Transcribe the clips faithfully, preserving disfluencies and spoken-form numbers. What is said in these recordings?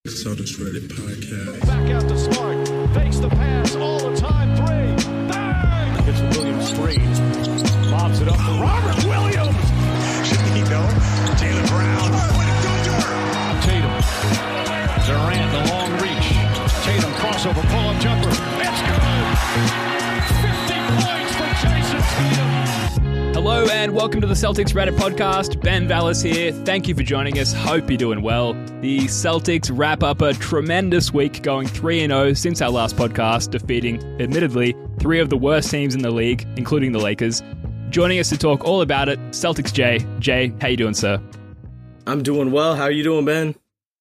Celtics Reddit podcast. Back out to Smart. Fakes the pass all the time. Three. Bang! Gets Williams screen. Lobs it up for Robert Williams. Should he know? Jaylen Brown. What a thunder! Tatum. Durant, the long reach. Tatum crossover, pull-up jumper. It's good. fifty points for Jason Tatum. Hello and welcome to the Celtics Reddit podcast. Ben Vallis here. Thank you for joining us. Hope you're doing well. The Celtics wrap up a tremendous week, going three and oh since our last podcast, defeating, admittedly, three of the worst teams in the league, including the Lakers. Joining us to talk all about it, Celtics Jay. Jay, how you doing, sir? I'm doing well. How are you doing, Ben?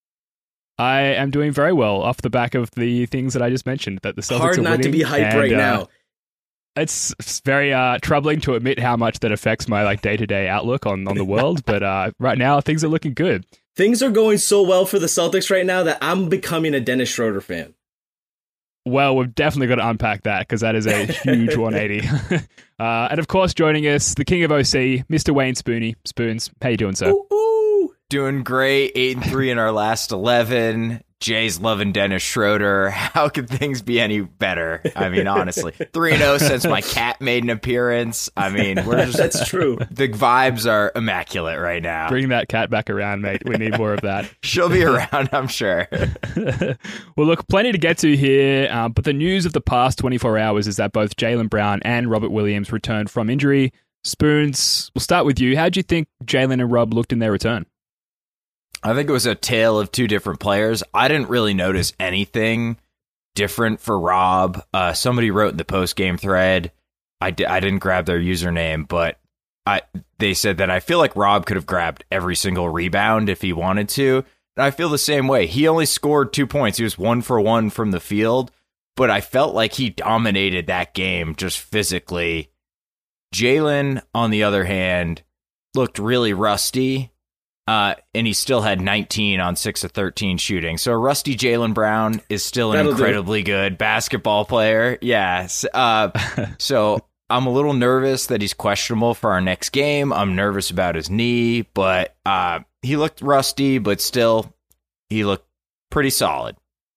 I am doing very well off the back of the things that I just mentioned, that the Celtics Hard are not winning, to be hyped and, right uh, now. It's, it's very uh, troubling to admit how much that affects my like day-to-day outlook on, on the world, but uh, right now things are looking good. Things are going so well for the Celtics right now that I'm becoming a Dennis Schroeder fan. Well, we've definitely got to unpack that because that is a huge one eighty. uh, and of course, joining us, the king of O C, Mister Wayne Spoony. Spoons, how you doing, sir? Ooh, ooh. Doing great. Eight and three in our last eleven. Jay's loving Dennis Schroeder. How could things be any better? I mean, honestly, three and oh since my cat made an appearance. I mean, we're just, That's true. The vibes are immaculate right now. Bring that cat back around, mate. We need more of that. She'll be around, I'm sure. Well, look, plenty to get to here, uh, but the news of the past twenty-four hours is that both Jaylen Brown and Robert Williams returned from injury. Spoons, we'll start with you. How do you think Jaylen and Rob looked in their return? I think it was a tale of two different players. I didn't really notice anything different for Rob. Uh, somebody wrote in the post-game thread, I, di- I didn't grab their username, but I they said that I feel like Rob could have grabbed every single rebound if he wanted to. And I feel the same way. He only scored two points. He was one for one from the field, but I felt like he dominated that game just physically. Jaylen, on the other hand, looked really rusty. Uh, and he still had nineteen on six of thirteen shooting. So a rusty Jaylen Brown is still an That'll incredibly good basketball player. Yes. Uh, so I'm a little nervous that he's questionable for our next game. I'm nervous about his knee, but uh, he looked rusty, but still he looked pretty solid.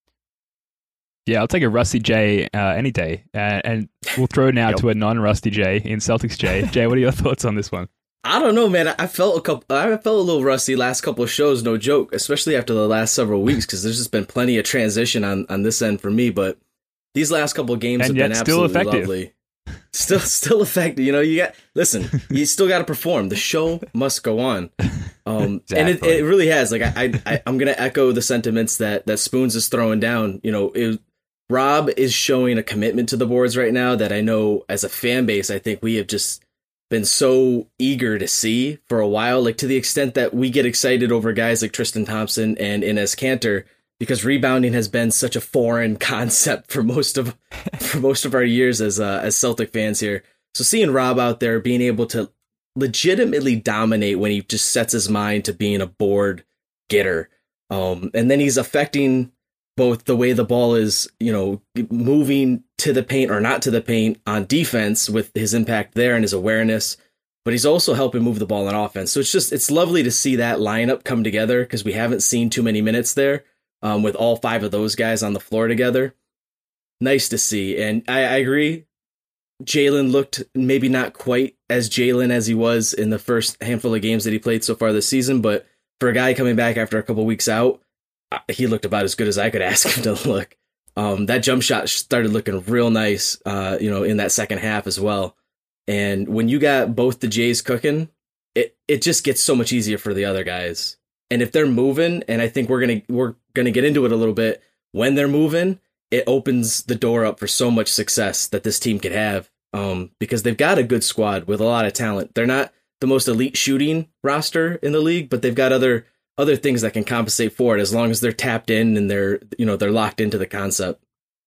Yeah, I'll take a Rusty J uh, any day. Uh, and we'll throw now Yep. to a non-Rusty J in Celtics J. Jay, what are your thoughts on this one? I don't know, man. I felt a couple. I felt a little rusty last couple of shows, no joke, especially after the last several weeks, because there's just been plenty of transition on, on this end for me. But these last couple of games And have yet been still absolutely effective. lovely. Still, still effective. You know, you got listen. You still got to perform. The show must go on. Um, Exactly. And it, it really has. Like I, I, I, I'm gonna echo the sentiments that that Spoons is throwing down. You know, it, Rob is showing a commitment to the boards right now that I know as a fan base, I think we have just been so eager to see for a while, like to the extent that we get excited over guys like Tristan Thompson and Enes Kanter because rebounding has been such a foreign concept for most of for most of our years as uh, as Celtic fans here. So seeing Rob out there being able to legitimately dominate when he just sets his mind to being a board getter, um, and then he's affecting both the way the ball is, you know, moving to the paint or not to the paint on defense with his impact there and his awareness, but he's also helping move the ball on offense. So it's just, it's lovely to see that lineup come together because we haven't seen too many minutes there um, with all five of those guys on the floor together. Nice to see. And I, I agree. Jaylen looked maybe not quite as Jaylen as he was in the first handful of games that he played so far this season, but for a guy coming back after a couple weeks out, he looked about as good as I could ask him to look. Um, that jump shot started looking real nice, uh, you know, in that second half as well. And when you got both the Jays cooking, it, it just gets so much easier for the other guys. And if they're moving, and I think we're gonna we're gonna get into it a little bit, when they're moving, it opens the door up for so much success that this team could have. Um, because they've got a good squad with a lot of talent. They're not the most elite shooting roster in the league, but they've got other. other things that can compensate for it as long as they're tapped in and they're, you know, they're locked into the concept.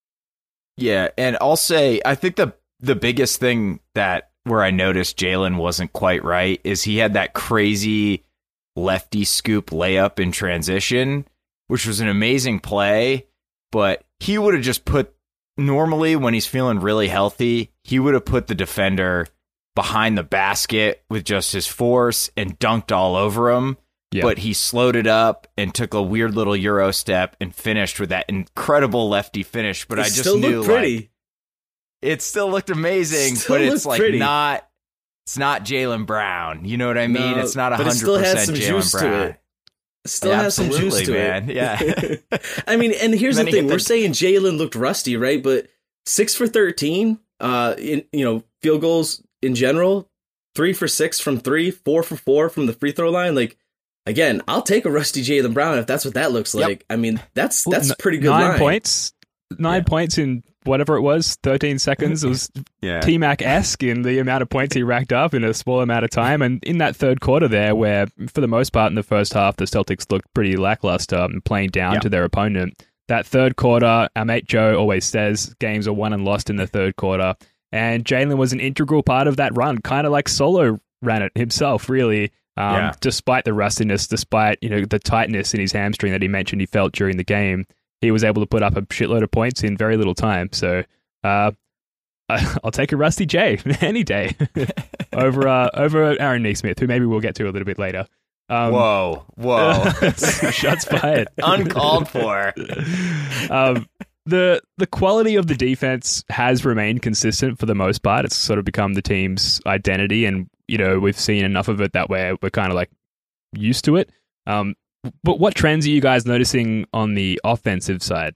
Yeah, and I'll say, I think the the biggest thing that where I noticed Jaylen wasn't quite right is he had that crazy lefty scoop layup in transition, which was an amazing play, but he would have just put, normally when he's feeling really healthy, he would have put the defender behind the basket with just his force and dunked all over him. Yeah. but he slowed it up and took a weird little Euro step and finished with that incredible lefty finish. But It I just still knew looked pretty. like it still looked amazing, Still but it's looked like pretty. not. It's not Jaylen Brown. You know what I mean? No, it's not but it hundred still has percent some Jaylen juice to Brown. it. Still has some Absolutely, juice to man. it. Yeah. I mean, and here's Then the he thing: hit we're the- saying Jaylen looked rusty, right? But six for thirteen, uh, in you know, field goals in general, three for six from three, four for four from the free throw line. Like, again, I'll take a rusty Jaylen Brown if that's what that looks Yep. like. I mean, that's that's N- pretty good. Nine line. points, nine Yeah. points in whatever it was, thirteen seconds. It was Yeah. T-Mac-esque in the amount of points he racked up in a small amount of time. And in that third quarter there, where for the most part in the first half, the Celtics looked pretty lackluster and playing down Yeah. to their opponent. That third quarter, our mate Joe always says games are won and lost in the third quarter. And Jaylen was an integral part of that run, kind of like Solo ran it himself, really. Um, Yeah. Despite the rustiness, despite you know the tightness in his hamstring that he mentioned he felt during the game, he was able to put up a shitload of points in very little time. So uh, I'll take a Rusty J any day over uh, over Aaron Neesmith, who maybe we'll get to a little bit later. Um, Whoa, whoa. Shots fired. Uncalled for. um, the the quality of the defense has remained consistent for the most part. It's sort of become the team's identity, and you know we've seen enough of it that we're we're kind of like used to it. Um, but what trends are you guys noticing on the offensive side?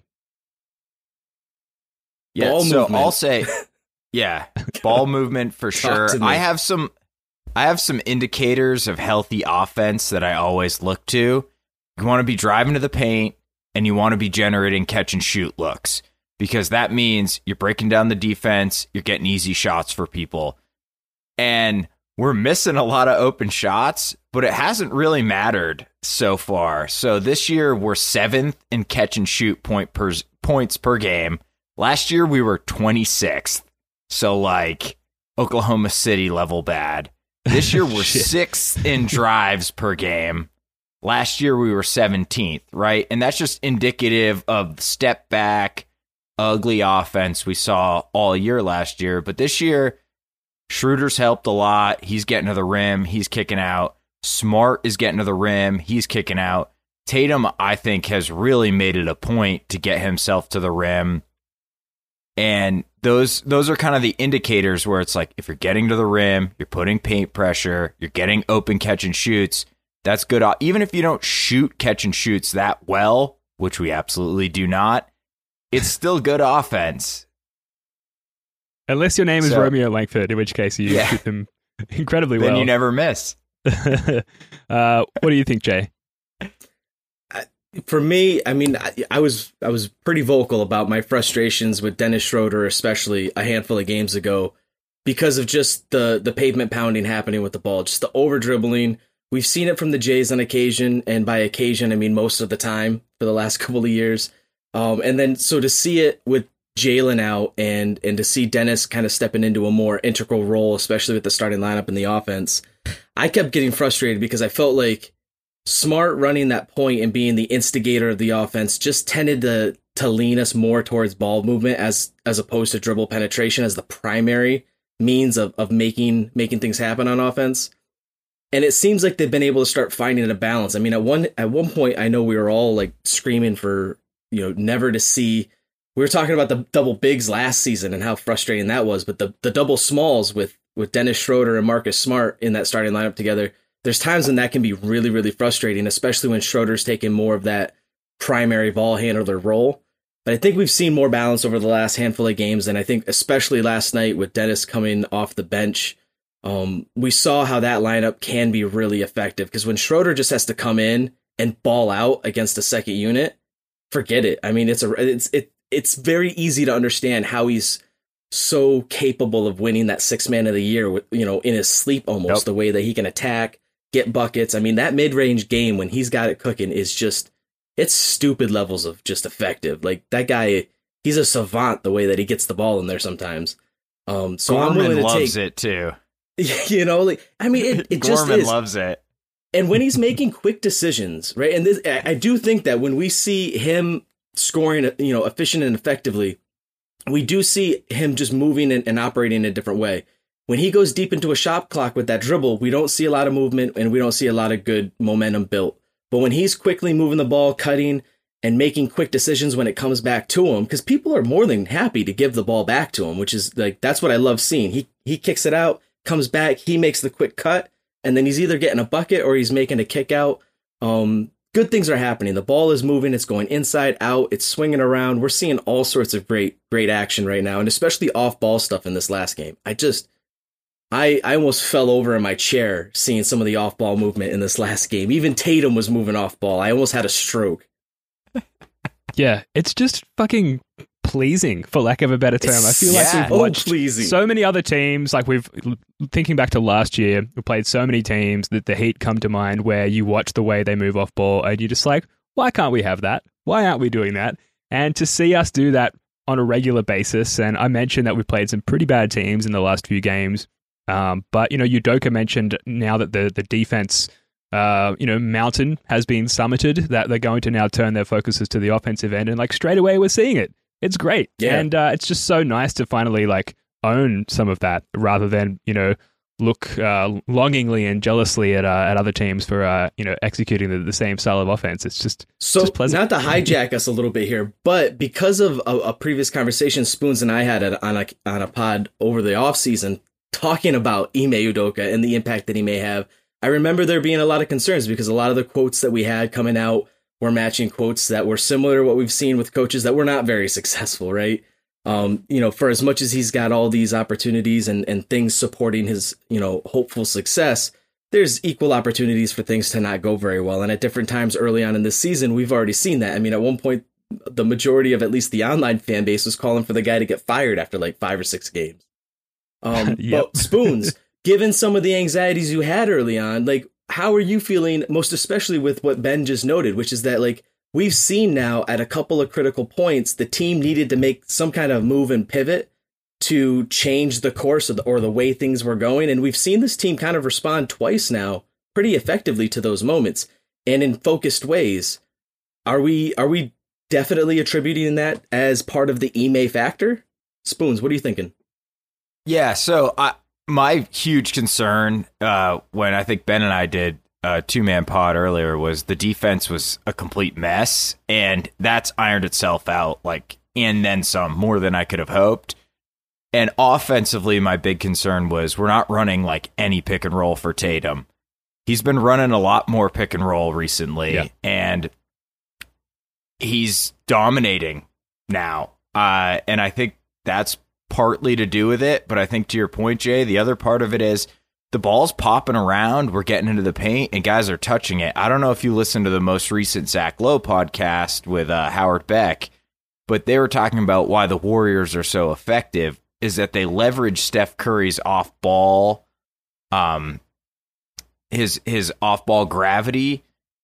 Yeah, Ball so movement. I'll say, yeah, ball movement for Talk sure. to me. I have some, I have some indicators of healthy offense that I always look to. You want to be driving to the paint, and you want to be generating catch and shoot looks, because that means you're breaking down the defense, you're getting easy shots for people, and we're missing a lot of open shots, but it hasn't really mattered so far. So this year we're seventh in catch and shoot point per points per game. Last year we were twenty-sixth. So like Oklahoma City level bad. This year we're Shit. sixth in drives per game. Last year we were seventeenth, right? And that's just indicative of the step back, ugly offense we saw all year last year. But this year, Schroeder's helped a lot. He's getting to the rim. He's kicking out. Smart is getting to the rim. He's kicking out. Tatum, I think, has really made it a point to get himself to the rim. And those those are kind of the indicators where it's like, if you're getting to the rim, you're putting paint pressure, you're getting open catch and shoots, that's good. Even if you don't shoot catch and shoots that well, which we absolutely do not, it's still good offense. Unless your name is So- Romeo Langford, in which case you Yeah. shoot them incredibly Then well. you never miss. uh, what do you think, Jay? For me, I mean, I, I was I was pretty vocal about my frustrations with Dennis Schroeder, especially a handful of games ago, because of just the the pavement pounding happening with the ball, just the over dribbling. We've seen it from the Jays on occasion, and by occasion, I mean most of the time for the last couple of years. Um, and then so to see it with Jaylen out and and to see Dennis kind of stepping into a more integral role, especially with the starting lineup in the offense, I kept getting frustrated because I felt like Smart running that point and being the instigator of the offense just tended to to lean us more towards ball movement as as opposed to dribble penetration as the primary means of of making making things happen on offense. And it seems like they've been able to start finding a balance. I mean, at one at one point, I know we were all like screaming for, you know, never to see. We were talking about the double bigs last season and how frustrating that was, but the the double smalls with with Dennis Schroeder and Marcus Smart in that starting lineup together. There's times when that can be really, really frustrating, especially when Schroeder's taking more of that primary ball handler role. But I think we've seen more balance over the last handful of games, and I think especially last night with Dennis coming off the bench, um, we saw how that lineup can be really effective. Because when Schroeder just has to come in and ball out against a second unit, forget it. I mean, it's a it's it it's very easy to understand how he's so capable of winning that six man of the year, with, you know, in his sleep almost. Yep. The way that he can attack, get buckets. I mean, that mid-range game when he's got it cooking is just, it's stupid levels of just effective. Like that guy, he's a savant the way that he gets the ball in there sometimes. Um, so I'm willing Gorman to loves take, it too. you know, like, I mean, it, it just Gorman is. loves it. And when he's making quick decisions, right? And this, I I do think that when we see him scoring, you know, efficient and effectively, we do see him just moving and, and operating in a different way. when he goes deep into a shot clock with that dribble, we don't see a lot of movement and we don't see a lot of good momentum built. But when he's quickly moving the ball, cutting, and making quick decisions when it comes back to him, because people are more than happy to give the ball back to him, which is like, that's what I love seeing. He he kicks it out, comes back, he makes the quick cut, and then he's either getting a bucket or he's making a kick out. Um, good things are happening. The ball is moving. It's going inside out. It's swinging around. We're seeing all sorts of great, great action right now, and especially off ball stuff in this last game. I just, I, I almost fell over in my chair seeing some of the off ball movement in this last game. Even Tatum was moving off ball. I almost had a stroke. Yeah, it's just fucking pleasing, for lack of a better term. I feel like yeah. we've watched oh, pleasing. so many other teams. Like we've thinking back to last year, we played so many teams that the Heat come to mind where you watch the way they move off ball and you're just like, why can't we have that? Why aren't we doing that? And to see us do that on a regular basis, and I mentioned that we played some pretty bad teams in the last few games, um, but you know, Udoka mentioned now that the the defense. Uh, you know, mountain has been summited, that they're going to now turn their focuses to the offensive end, and like straight away we're seeing it. It's great. Yeah. And uh, it's just so nice to finally like own some of that rather than, you know, look uh, longingly and jealously at uh, at other teams for, uh, you know, executing the, the same style of offense. It's just, so just pleasant. Not to hijack us a little bit here, but because of a, a previous conversation Spoons and I had at, on, a, on a pod over the offseason talking about Ime Udoka and the impact that he may have, I remember there being a lot of concerns because a lot of the quotes that we had coming out were matching quotes that were similar to what we've seen with coaches that were not very successful, right? Um, you know, for as much as he's got all these opportunities and, and things supporting his, you know, hopeful success, there's equal opportunities for things to not go very well. And at different times early on in this season, we've already seen that. I mean, at one point, the majority of at least the online fan base was calling for the guy to get fired after like five or six games. Um, Yep. But Spoons, given some of the anxieties you had early on, like, how are you feeling, most especially with what Ben just noted, which is that, like, we've seen now at a couple of critical points, the team needed to make some kind of move and pivot to change the course of the, or the way things were going. And we've seen this team kind of respond twice now pretty effectively to those moments and in focused ways. Are we, are we definitely attributing that as part of the Ime factor? Spoons, what are you thinking? Yeah, so I, my huge concern uh, when I think Ben and I did a two-man pod earlier was the defense was a complete mess, and that's ironed itself out, like, and then some, more than I could have hoped. And offensively, my big concern was we're not running, like, any pick and roll for Tatum. He's been running a lot more pick and roll recently, yeah. and he's dominating now. Uh, and I think that's partly to do with it, but I think to your point, Jay, the other part of it is the ball's popping around, we're getting into the paint, and guys are touching it. I don't know if you listened to the most recent Zach Lowe podcast with uh, Howard Beck, but they were talking about why the Warriors are so effective is that they leverage Steph Curry's off-ball, um, his his off-ball gravity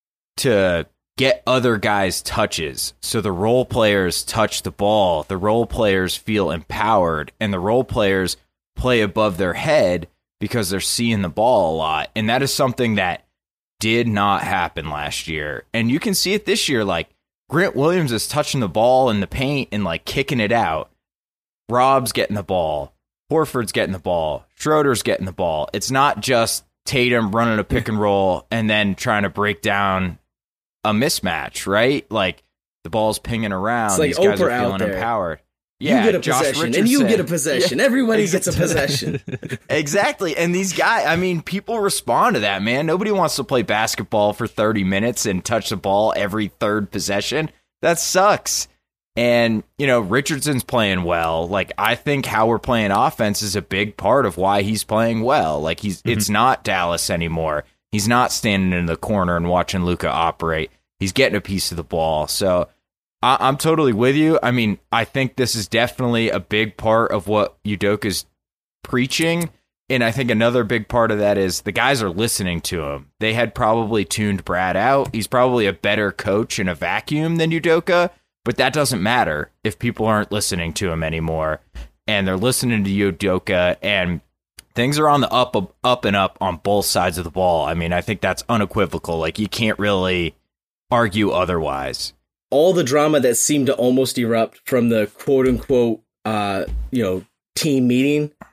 to get other guys' touches. So the role players touch the ball, the role players feel empowered, and the role players play above their head because they're seeing the ball a lot. And that is something that did not happen last year. And you can see it this year. Like, Grant Williams is touching the ball in the paint and, like, kicking it out. Rob's getting the ball. Horford's getting the ball. Schroeder's getting the ball. It's not just Tatum running a pick and roll and then trying to break down a mismatch, right? Like, the ball's pinging around. It's like These guys Oprah are feeling out there. empowered. Yeah, you get a Josh possession, Richardson. and you get a possession. Yeah. Everybody gets a possession. Exactly. And these guys, I mean, people respond to that, man. Nobody wants to play basketball for thirty minutes and touch the ball every third possession. That sucks. And, you know, Richardson's playing well. Like, I think how we're playing offense is a big part of why he's playing well. Like, he's mm-hmm. it's not Dallas anymore. He's not standing in the corner and watching Luka operate. He's getting a piece of the ball. So I- I'm totally with you. I mean, I think this is definitely a big part of what Udoka's preaching. And I think another big part of that is the guys are listening to him. They had probably tuned Brad out. He's probably a better coach in a vacuum than Udoka, but that doesn't matter if people aren't listening to him anymore. And they're listening to Udoka, and things are on the up, up and up on both sides of the ball. I mean, I think that's unequivocal. Like, you can't really argue otherwise. All the drama that seemed to almost erupt from the quote unquote, uh, you know, team meeting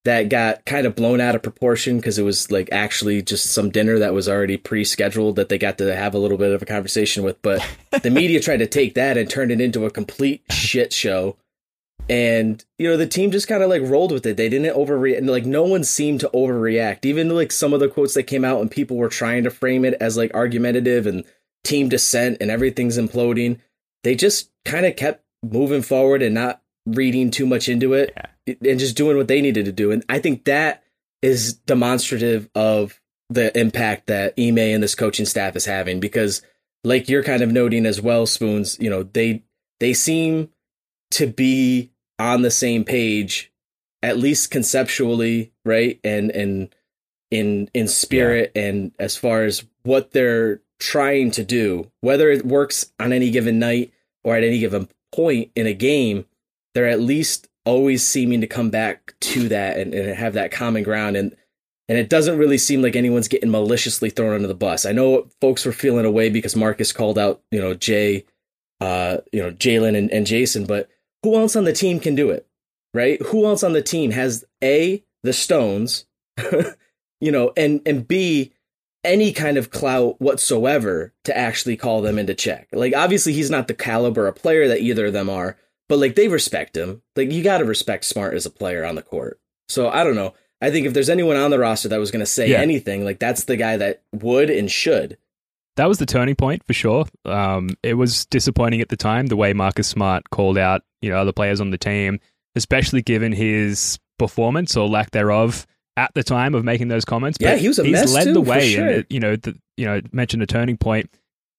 that got kind of blown out of proportion because it was like actually just some dinner that was already pre-scheduled that they got to have a little bit of a conversation with. But the media tried to take that and turn it into a complete shit show. And, you know, the team just kind of like rolled with it. They didn't overreact. Like no one seemed to overreact. Even like some of the quotes that came out and people were trying to frame it as like argumentative and team dissent and everything's imploding. They just kind of kept moving forward and not reading too much into it yeah. and just doing what they needed to do. And I think that is demonstrative of the impact that Ime and this coaching staff is having, because like you're kind of noting as well, Spoons, you know, they, they seem to be on the same page, at least conceptually, right? And, and in, in spirit yeah. and as far as what they're trying to do, whether it works on any given night or at any given point in a game, they're at least always seeming to come back to that and, and have that common ground. And, and it doesn't really seem like anyone's getting maliciously thrown under the bus. I know folks were feeling away because Marcus called out, you know, Jay, uh, you know, Jalen and, and Jason, but who else on the team can do it, right? Who else on the team has A, the stones, you know, and, and B, any kind of clout whatsoever to actually call them into check. Like, obviously he's not the caliber of player that either of them are, but like they respect him. Like you got to respect Smart as a player on the court. So I don't know. I think if there's anyone on the roster that was going to say yeah. anything, like that's the guy that would and should. That was the turning point for sure. Um, it was disappointing at the time, the way Marcus Smart called out, you know, other players on the team, especially given his performance or lack thereof at the time of making those comments. Yeah, but he was a he's mess led too, the way, for sure. and you know, the, you know, mentioned a turning point.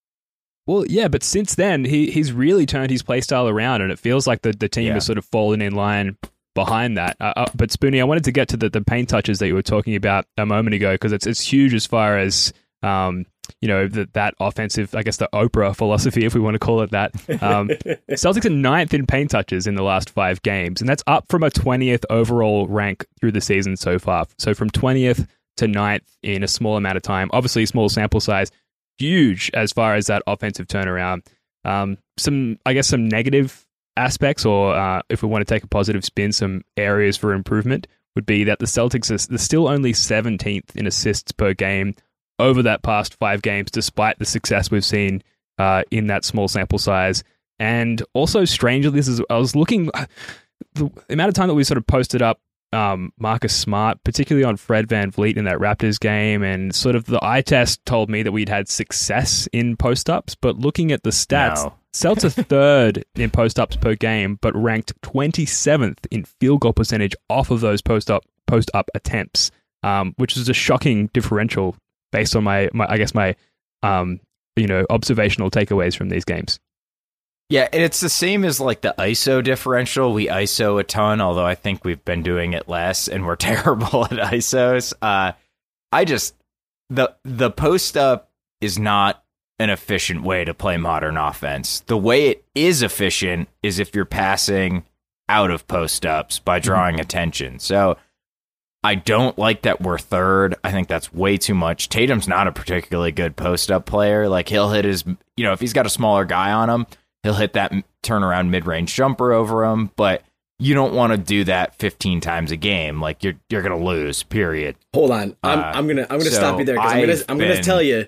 Well, yeah, but since then he he's really turned his play style around, and it feels like the, the team yeah. has sort of fallen in line behind that. Uh, uh, but Spoonie, I wanted to get to the, the paint touches that you were talking about a moment ago, because it's it's huge as far as um, you know, the, that offensive, I guess the Oprah philosophy, if we want to call it that. Um, Celtics are ninth in paint touches in the last five games, and that's up from a twentieth overall rank through the season so far. So from twentieth to ninth in a small amount of time. Obviously, small sample size, huge as far as that offensive turnaround. Um, some, I guess, some negative aspects, or uh, if we want to take a positive spin, some areas for improvement would be that the Celtics are still only seventeenth in assists per game over that past five games, despite the success we've seen uh, in that small sample size. And also, strangely, this is I was looking, the amount of time that we sort of posted up um, Marcus Smart, particularly on Fred VanVleet in that Raptors game, and sort of the eye test told me that we'd had success in post-ups, but looking at the stats, no. Celtics are third in post-ups per game, but ranked twenty-seventh in field goal percentage off of those post-up post-up attempts, um, which is a shocking differential based on my, my I guess, my um, you know, observational takeaways from these games. Yeah, and it's the same as like the I S O differential. We I S O a ton, although I think we've been doing it less, and we're terrible at I S Os. Uh, I just, the the post-up is not an efficient way to play modern offense. The way it is efficient is if you're passing out of post-ups by drawing mm-hmm. attention. So I don't like that we're third. I think that's way too much. Tatum's not a particularly good post-up player. Like, he'll hit his, you know, if he's got a smaller guy on him, he'll hit that turnaround mid-range jumper over him, but you don't want to do that fifteen times a game. Like, you're you're gonna lose. Period. Hold on, I'm uh, I'm gonna I'm gonna so stop you there because I'm gonna I'm been... gonna tell you.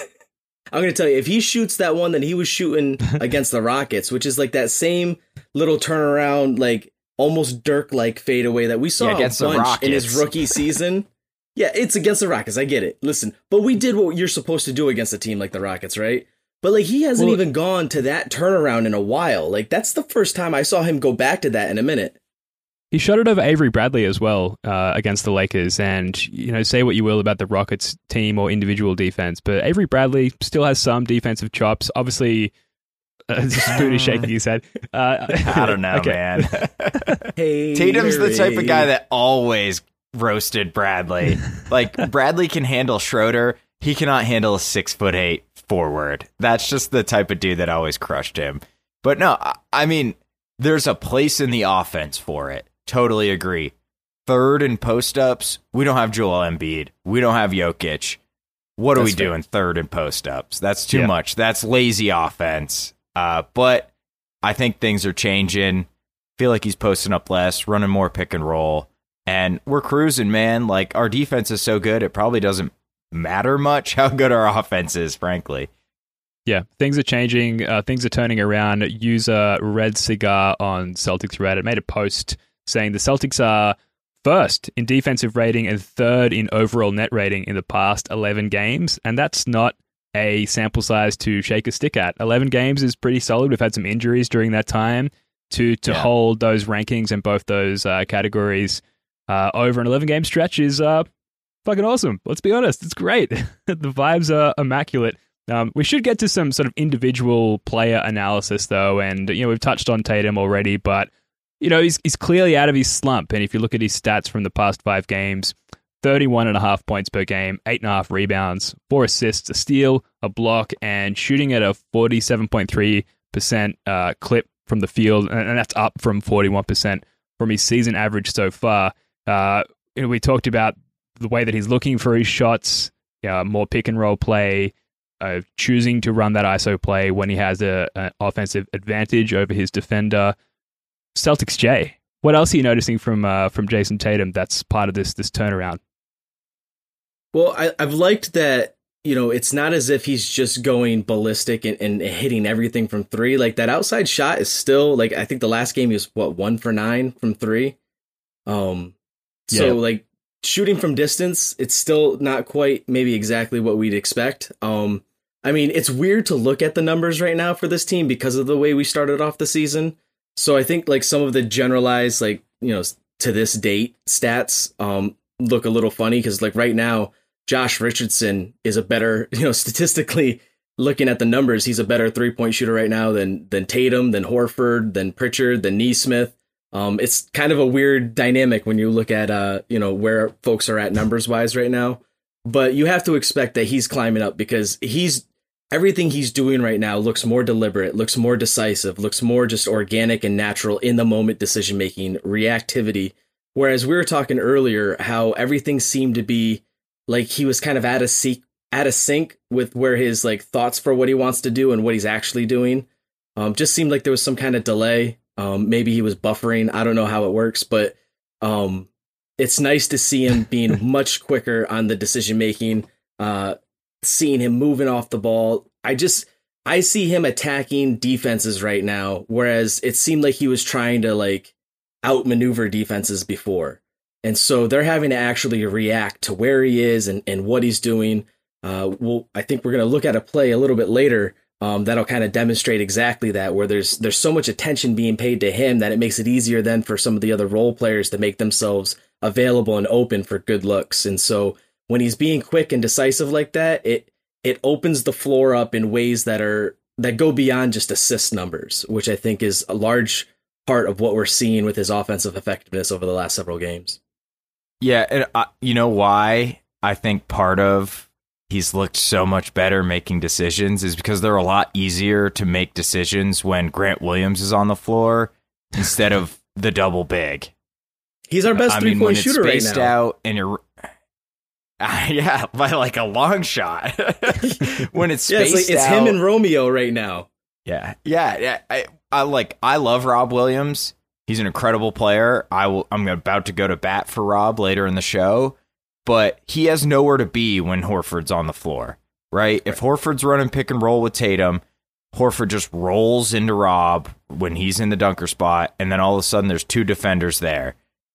I'm going to tell you, if he shoots that one that he was shooting against the Rockets, which is like that same little turnaround, like almost Dirk-like fadeaway that we saw yeah, against a bunch the in his rookie season. Yeah, it's against the Rockets. I get it. Listen, but we did what you're supposed to do against a team like the Rockets, right? But like, he hasn't well, even gone to that turnaround in a while. Like, that's the first time I saw him go back to that in a minute. He shot it over Avery Bradley as well uh, against the Lakers, and you know, say what you will about the Rockets team or individual defense, but Avery Bradley still has some defensive chops. Obviously, uh, Spoonie shaking his head. Uh, I don't know, man. Hey, Tatum's the type of guy that always roasted Bradley. Like, Bradley can handle Schroeder, he cannot handle a six foot eight forward. That's just the type of dude that always crushed him. But no, I, I mean, there's a place in the offense for it. Totally agree. Third in post-ups, we don't have Joel Embiid. We don't have Jokic. What are That's we fair. doing third in post-ups? That's too yeah. much. That's lazy offense. Uh, but I think things are changing. Feel like he's posting up less, running more pick and roll. And we're cruising, man. Like, our defense is so good, it probably doesn't matter much how good our offense is, frankly. Yeah, things are changing. Uh, things are turning around. User Red Cigar on Celtics Reddit made a post saying the Celtics are first in defensive rating and third in overall net rating in the past eleven games. And that's not a sample size to shake a stick at. eleven games is pretty solid. We've had some injuries during that time. To, to yeah. hold those rankings in both those uh, categories uh, over an eleven-game stretch is uh, fucking awesome. Let's be honest. It's great. The vibes are immaculate. Um, we should get to some sort of individual player analysis, though, and you know we've touched on Tatum already, but you know he's he's clearly out of his slump. And if you look at his stats from the past five games, thirty-one and a half points per game, eight and a half rebounds, four assists, a steal, a block, and shooting at a forty-seven point three percent uh, clip from the field, and that's up from forty-one percent from his season average so far. Uh, you know, we talked about the way that he's looking for his shots, uh, more pick and roll play. Uh, choosing to run that I S O play when he has a, an offensive advantage over his defender. Celtics J, what else are you noticing from uh, from Jason Tatum that's part of this this turnaround? Well, I, I've liked that, you know, it's not as if he's just going ballistic and, and hitting everything from three. Like, that outside shot is still, like, I think the last game he was, what, one for nine from three? Um, So, yeah. like, shooting from distance, it's still not quite maybe exactly what we'd expect. Um, I mean, it's weird to look at the numbers right now for this team because of the way we started off the season. So I think like some of the generalized, like, you know, to this date stats um, look a little funny because like right now, Josh Richardson is a better, you know, statistically looking at the numbers, he's a better three point shooter right now than than Tatum, than Horford, than Pritchard, than Nesmith. Um, it's kind of a weird dynamic when you look at, uh, you know, where folks are at numbers wise right now. But you have to expect that he's climbing up because he's everything he's doing right now looks more deliberate, looks more decisive, looks more just organic and natural in the moment decision making, reactivity. Whereas we were talking earlier how everything seemed to be like he was kind of out of sync, out of sync with where his like thoughts for what he wants to do and what he's actually doing. Um, just seemed like there was some kind of delay. Um, maybe he was buffering. I don't know how it works, but um, it's nice to see him being much quicker on the decision making. Uh, seeing him moving off the ball. I just, I see him attacking defenses right now, whereas it seemed like he was trying to like outmaneuver defenses before. And so they're having to actually react to where he is and, and what he's doing. Uh, well, I think we're going to look at a play a little bit later um, that'll kind of demonstrate exactly that, where there's there's so much attention being paid to him that it makes it easier then for some of the other role players to make themselves available and open for good looks. And so when he's being quick and decisive like that, it it opens the floor up in ways that are that go beyond just assist numbers, which I think is a large part of what we're seeing with his offensive effectiveness over the last several games. Yeah, and uh, you know why I think part of he's looked so much better making decisions is because they're a lot easier to make decisions when Grant Williams is on the floor instead of the double big. He's our best I three-point mean, shooter right now. Spaced out and you're Uh, yeah, by like a long shot. When it's spaced yeah, it's, like, it's out, him and Romeo right now. Yeah, yeah, yeah. I, I like. I love Rob Williams. He's an incredible player. I will. I'm about to go to bat for Rob later in the show, but he has nowhere to be when Horford's on the floor. Right? right. If Horford's running pick and roll with Tatum, Horford just rolls into Rob when he's in the dunker spot, and then all of a sudden there's two defenders there.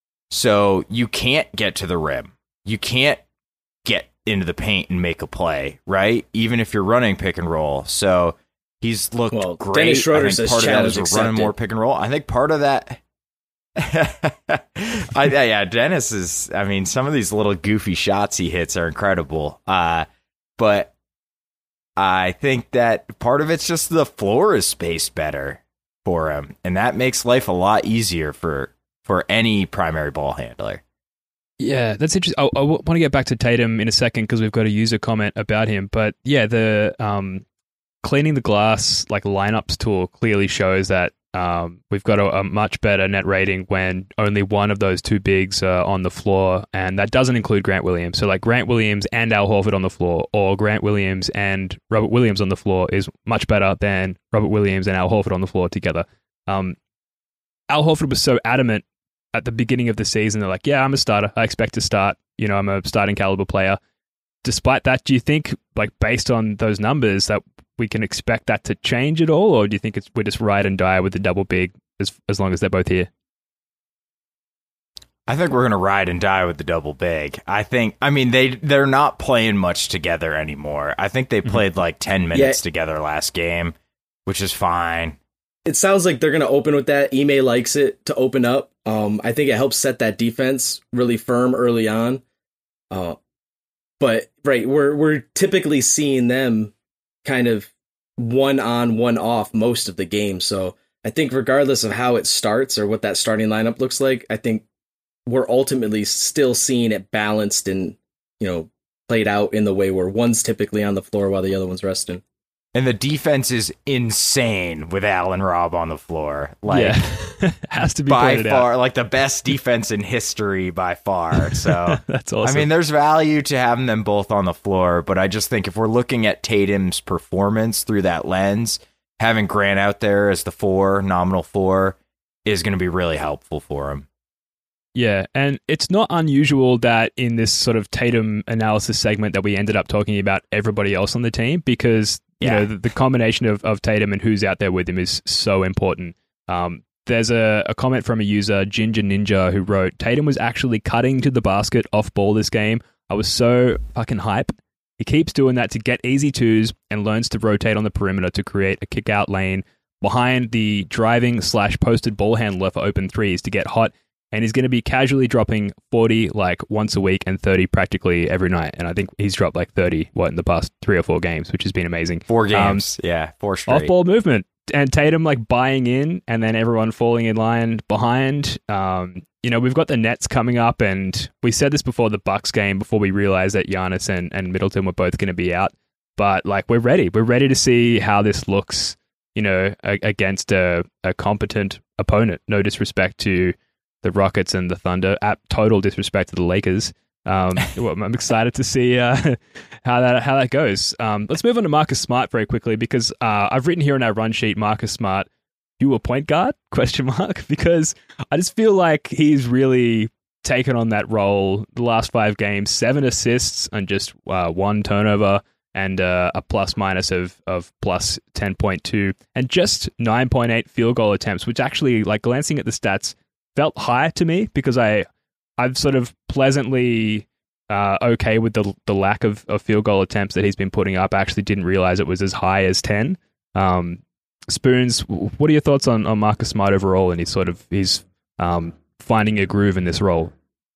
So you can't get to the rim. You can't get into the paint and make a play, right? Even if you're running pick and roll. So he's looked well, great. Dennis Schroeder says part of that is we're accepted. running more pick and roll. I think part of that. I, yeah, Dennis is. I mean, some of these little goofy shots he hits are incredible. Uh, but I think that part of it's just the floor is spaced better for him, and that makes life a lot easier for for any primary ball handler. Yeah, that's interesting. I, I want to get back to Tatum in a second because we've got a user comment about him. But yeah, the um, cleaning the glass like lineups tool clearly shows that um, we've got a, a much better net rating when only one of those two bigs are on the floor, and that doesn't include Grant Williams. So like Grant Williams and Al Horford on the floor, or Grant Williams and Robert Williams on the floor is much better than Robert Williams and Al Horford on the floor together. Um, Al Horford was so adamant at the beginning of the season, they're like, yeah, I'm a starter. I expect to start. You know, I'm a starting caliber player. Despite that, do you think, like, based on those numbers, that we can expect that to change at all? Or do you think it's, we're just ride and die with the double big as, as long as they're both here? I think we're going to ride and die with the double big. I think, I mean, they, they're not playing much together anymore. I think they played mm-hmm. like ten minutes yeah. together last game, which is fine. It sounds like they're going to open with that. Ime likes it to open up. Um, I think it helps set that defense really firm early on. Uh, but, right, we're we're typically seeing them kind of one on, one off most of the game. So I think regardless of how it starts or what that starting lineup looks like, I think we're ultimately still seeing it balanced and, you know, played out in the way where one's typically on the floor while the other one's resting. And the defense is insane with Allen Robb on the floor. Like, yeah. Has to be by far, out. like the best defense in history by far. So that's awesome. I mean, there's value to having them both on the floor, but I just think if we're looking at Tatum's performance through that lens, having Grant out there as the four, nominal four, is going to be really helpful for him. Yeah, and it's not unusual that in this sort of Tatum analysis segment that we ended up talking about everybody else on the team, because you yeah. know the, the combination of, of Tatum and who's out there with him is so important. Um, there's a, a comment from a user, Ginger Ninja, who wrote, Tatum was actually cutting to the basket off ball this game. I was so fucking hype. He keeps doing that to get easy twos and learns to rotate on the perimeter to create a kick out lane behind the driving slash posted ball handler for open threes to get hot. And he's going to be casually dropping forty like once a week and thirty practically every night. And I think he's dropped like thirty, what, in the past three or four games, which has been amazing. Four games, um, yeah, four straight. Off-ball movement. And Tatum like buying in and then everyone falling in line behind. Um, you know, we've got the Nets coming up, and we said this before the Bucks game, before we realized that Giannis and, and Middleton were both going to be out. But like, we're ready. We're ready to see how this looks, you know, a- against a, a competent opponent. No disrespect to the Rockets and the Thunder, at total disrespect to the Lakers. Um, well, I'm excited to see uh, how that how that goes. Um, let's move on to Marcus Smart very quickly, because uh, I've written here in our run sheet, Marcus Smart, you a point guard? Question mark. Because I just feel like he's really taken on that role the last five games, seven assists and just uh, one turnover, and uh, a plus minus of of plus ten point two, and just nine point eight field goal attempts, which actually, like, glancing at the stats, felt high to me, because I, I've sort of pleasantly uh, okay with the the lack of, of field goal attempts that he's been putting up. I actually didn't realize it was as high as ten. Um, Spoons, what are your thoughts on, on Marcus Smart overall, and he's sort of he's um, finding a groove in this role?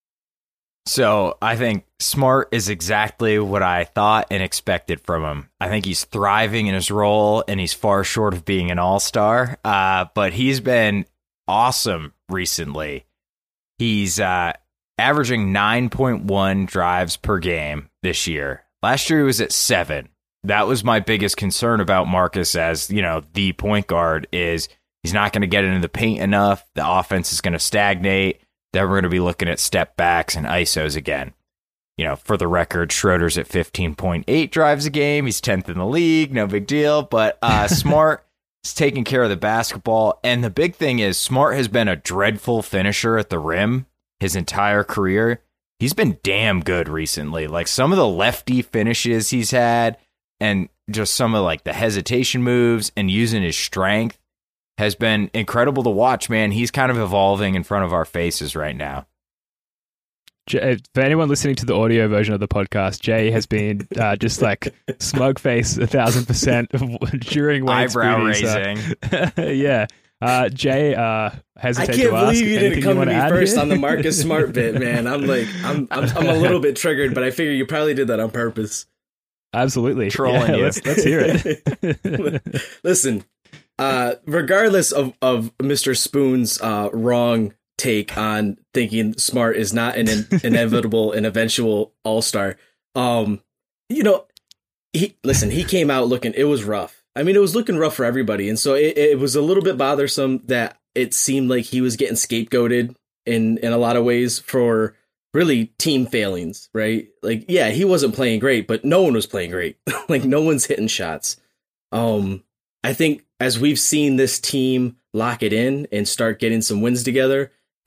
So I think Smart is exactly what I thought and expected from him. I think he's thriving in his role, and he's far short of being an all-star, uh, but he's been awesome recently. He's uh, averaging nine point one drives per game this year. Last year he was at seven. That was my biggest concern about Marcus as, you know, the point guard, is he's not going to get into the paint enough. The offense is going to stagnate. Then we're going to be looking at step backs and I S Os again. You know, for the record, Schroeder's at fifteen point eight drives a game. He's tenth in the league. No big deal. But uh, Smart is taking care of the basketball. And the big thing is, Smart has been a dreadful finisher at the rim his entire career. He's been damn good recently. Like, some of the lefty finishes he's had, and just some of like the hesitation moves and using his strength, has been incredible to watch, man. He's kind of evolving in front of our faces right now. Jay, for anyone listening to the audio version of the podcast, Jay has been uh, just like smug face a thousand percent during Wayne's eyebrow Spoony, raising. So. yeah. Uh, Jay, uh, hesitate I can't to ask. believe you didn't come you to me to first here? on the Marcus Smart bit, man. I'm like, I'm, I'm, I'm a little bit triggered, but I figure you probably did that on purpose. Absolutely. Trolling yeah, you. Let's, let's hear it. Listen, uh, regardless of, of Mister Spoon's uh, wrong take on thinking Smart is not an in- inevitable and eventual all-star, um, you know, he listen, he came out looking, it was rough. I mean, it was looking rough for everybody. And so it, it was a little bit bothersome that it seemed like he was getting scapegoated in, in a lot of ways for really team failings, right? Like, yeah, he wasn't playing great, but no one was playing great. Like, no one's hitting shots. Um, I think as we've seen this team lock it in and start getting some wins together,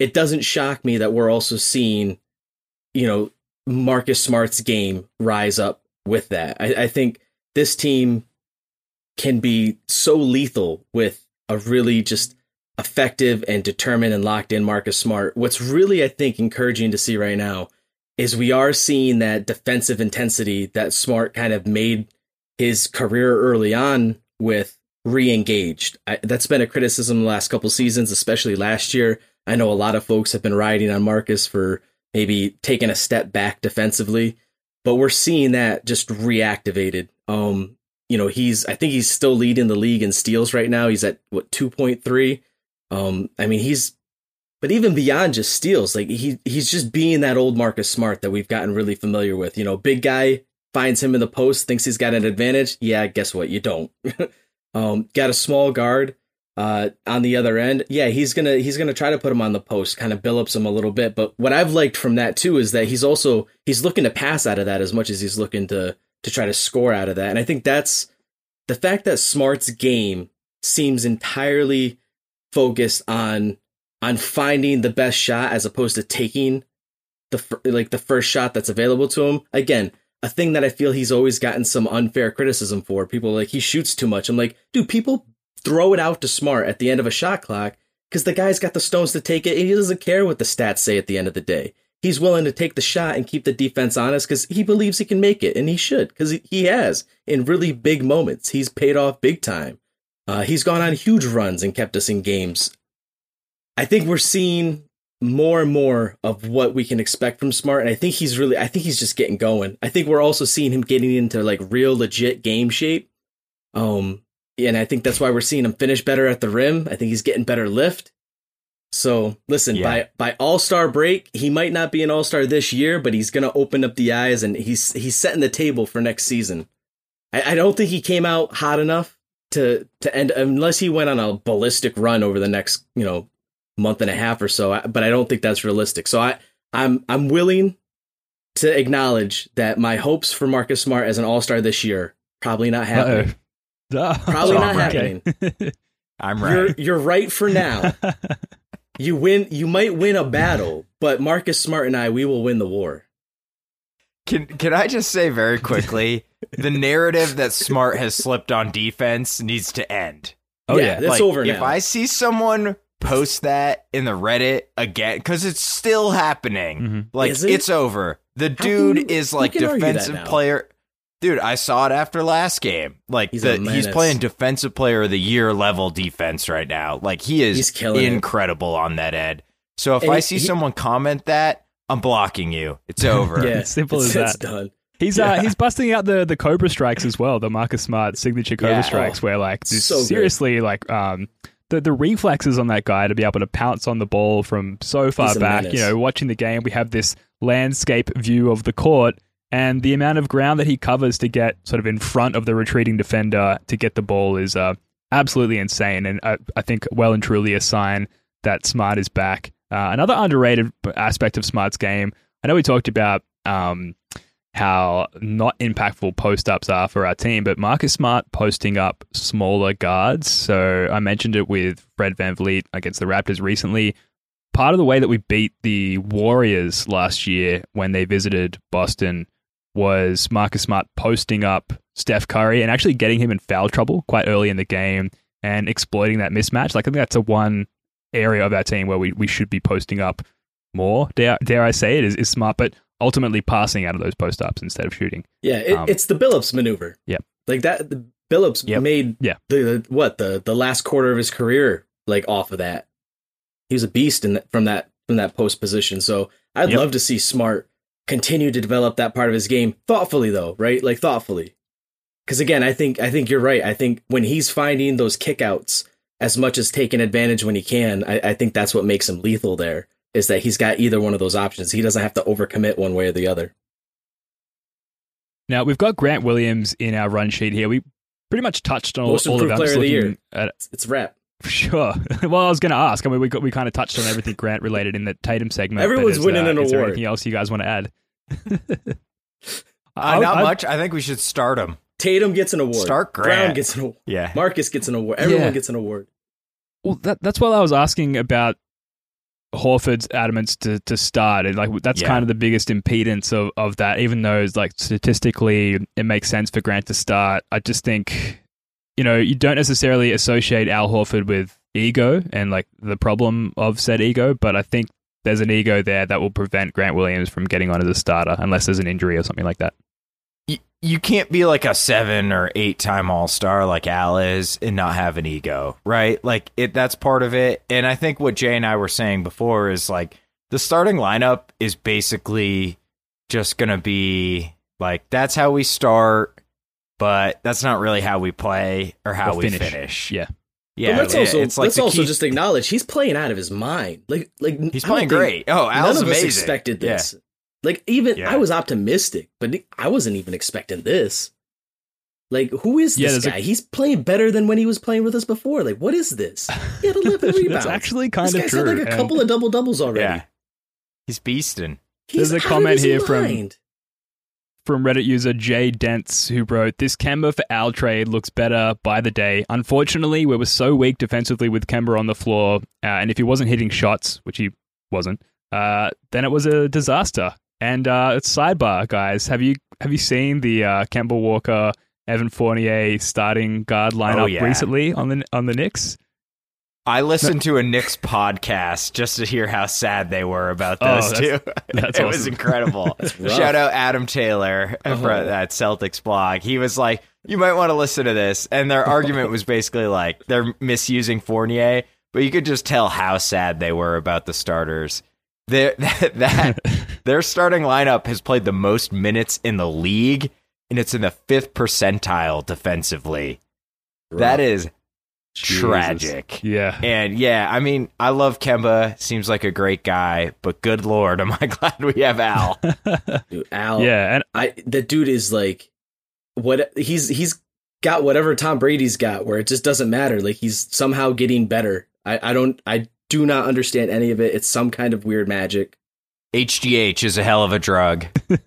it doesn't shock me that we're also seeing, you know, Marcus Smart's game rise up with that. I, I think this team can be so lethal with a really just effective and determined and locked in Marcus Smart. What's really, I think, encouraging to see right now is we are seeing that defensive intensity that Smart kind of made his career early on with re-engaged. I, that's been a criticism the last couple seasons, especially last year. I know a lot of folks have been riding on Marcus for maybe taking a step back defensively, but we're seeing that just reactivated. Um, you know, he's, I think he's still leading the league in steals right now. He's at what, two point three. Um, I mean, he's, but even beyond just steals, like he, he's just being that old Marcus Smart that we've gotten really familiar with. You know, big guy finds him in the post, thinks he's got an advantage. Yeah, guess what? You don't. um, got a small guard uh, on the other end. Yeah, he's gonna he's gonna try to put him on the post, kind of Billups him a little bit. But what I've liked from that too is that he's also he's looking to pass out of that as much as he's looking to to try to score out of that. And I think that's the fact that Smart's game seems entirely focused on on finding the best shot as opposed to taking the like the first shot that's available to him. Again, a thing that I feel he's always gotten some unfair criticism for. People are like, he shoots too much. I'm like, dude, people throw it out to Smart at the end of a shot clock because the guy's got the stones to take it and he doesn't care what the stats say at the end of the day. He's willing to take the shot and keep the defense honest because he believes he can make it, and he should, because he has in really big moments. He's paid off big time. Uh, he's gone on huge runs and kept us in games. I think we're seeing more and more of what we can expect from Smart, and I think he's really, I think he's just getting going. I think we're also seeing him getting into like real legit game shape. Um, and I think that's why we're seeing him finish better at the rim. I think he's getting better lift. So listen, yeah. by by All-Star break, he might not be an All-Star this year, but he's going to open up the eyes, and he's he's setting the table for next season. I, I don't think he came out hot enough to to end, unless he went on a ballistic run over the next, you know, month and a half or so. But I don't think that's realistic. So I I'm I'm willing to acknowledge that my hopes for Marcus Smart as an All-Star this year probably not happening. Uh, probably not right. happening. I'm right. You're you're right for now. You win. You might win a battle, but Marcus Smart and I, we will win the war. Can Can I just say very quickly, the narrative that Smart has slipped on defense needs to end. Oh yeah, that's like, over now. If I see someone post that in the Reddit again, because it's still happening, Mm-hmm. like Is it? it's over. The How dude can you- is who like can argue that defensive now? player. Dude, I saw it after last game. Like He's the, a he's menace. playing defensive player of the year level defense right now. Like he is He's killing it. incredible on that end. So if And I he- see he- someone comment that, I'm blocking you. It's over. Yeah, Simple it's, as it's that. done. He's uh, he's busting out the, the Cobra strikes as well, the Marcus Smart signature Cobra Yeah. strikes, Oh, where like this, so good. seriously like um the the reflexes on that guy to be able to pounce on the ball from so far He's a back. menace. You know, watching the game, we have this landscape view of the court, and the amount of ground that he covers to get sort of in front of the retreating defender to get the ball is uh, absolutely insane, and I, I think well and truly a sign that Smart is back. Uh, another underrated aspect of Smart's game, I know we talked about um, how not impactful post-ups are for our team, but Marcus Smart posting up smaller guards. So I mentioned it with Fred VanVleet against the Raptors recently. Part of the way that we beat the Warriors last year when they visited Boston was Marcus Smart posting up Steph Curry and actually getting him in foul trouble quite early in the game and exploiting that mismatch. Like I think that's a one area of our team where we, we should be posting up more, dare, dare I say it, is, is Smart, but ultimately passing out of those post-ups instead of shooting. Yeah, it, Um, it's the Billups maneuver. Yeah. Like that, the Billups Yep. made Yeah. the, the what the the last quarter of his career like off of that. He was a beast in that, from that from that post position. So I'd Yep. love to see Smart continue to develop that part of his game thoughtfully, though, right? Like thoughtfully, because again, I think I think you're right. I think when he's finding those kickouts as much as taking advantage when he can, I, I think that's what makes him lethal. There is that he's got either one of those options. He doesn't have to overcommit one way or the other. Now, we've got Grant Williams in our run sheet here. We pretty much touched on all, Most all of improved them. player Just of the looking year. At, It's, it's rap. sure. Well, I was going to ask. I mean, we got, we kind of touched on everything Grant related in the Tatum segment. but Everyone's is, winning uh, an is there award. anything else you guys want to add? Uh, I- not I- much. I think we should start him. Tatum gets an award. Start Brown Grant. gets an award. Yeah. Marcus gets an award. Everyone Yeah. gets an award. Well, that, that's what I was asking about Horford's adamant to to start, and like that's Yeah. kind of the biggest impedance of, of that. Even though it's like statistically it makes sense for Grant to start, I just think, you know, you don't necessarily associate Al Horford with ego and like the problem of said ego, but I think there's an ego there that will prevent Grant Williams from getting on as a starter unless there's an injury or something like that. You, you can't be like a seven or eight time All-Star like Al is and not have an ego, right? Like it, that's part of it. And I think what Jay and I were saying before is like the starting lineup is basically just going to be like, that's how we start, but that's not really how we play or how Or we finish. finish. Yeah. Yeah. but let's it- also it's like let's the also key- just acknowledge he's playing out of his mind. Like like he's I don't playing think great. Oh, Al's none of amazing. us expected Yeah. this. Like even Yeah. I was optimistic, but I wasn't even expecting this. Like who is Yeah, this there's a- guy? He's playing better than when he was playing with us before. Like what is this? He had eleven rebounds. That's actually kind this of guy's true. had like a and couple of double doubles already. Yeah. He's beasting. He's There's a out of comment his here from- mind. From Reddit user Jay Dents, who wrote, "This Kemba for Al trade looks better by the day. Unfortunately, we were so weak defensively with Kemba on the floor, uh, and if he wasn't hitting shots, which he wasn't, uh, then it was a disaster." And uh, it's sidebar, guys. Have you have you seen the uh, Kemba Walker, Evan Fournier starting guard lineup Oh, yeah. recently on the on the Knicks? I listened to a Knicks podcast just to hear how sad they were about Oh, those two. that's it was awesome. incredible. rough. Shout out Adam Taylor Uh-huh. for that Celtics blog. He was like, you might want to listen to this. And their argument was basically like they're misusing Fournier, but you could just tell how sad they were about the starters. Their, that, that their starting lineup has played the most minutes in the league, and it's in the fifth percentile defensively. That is tragic. Yeah. And yeah, I mean, I love Kemba. Seems like a great guy, but good Lord, am I glad we have Al. Dude, Al. Yeah, and I the dude is like what he's he's got whatever Tom Brady's got where it just doesn't matter. Like he's somehow getting better. I, I don't I do not understand any of it. It's some kind of weird magic. H G H is a hell of a drug.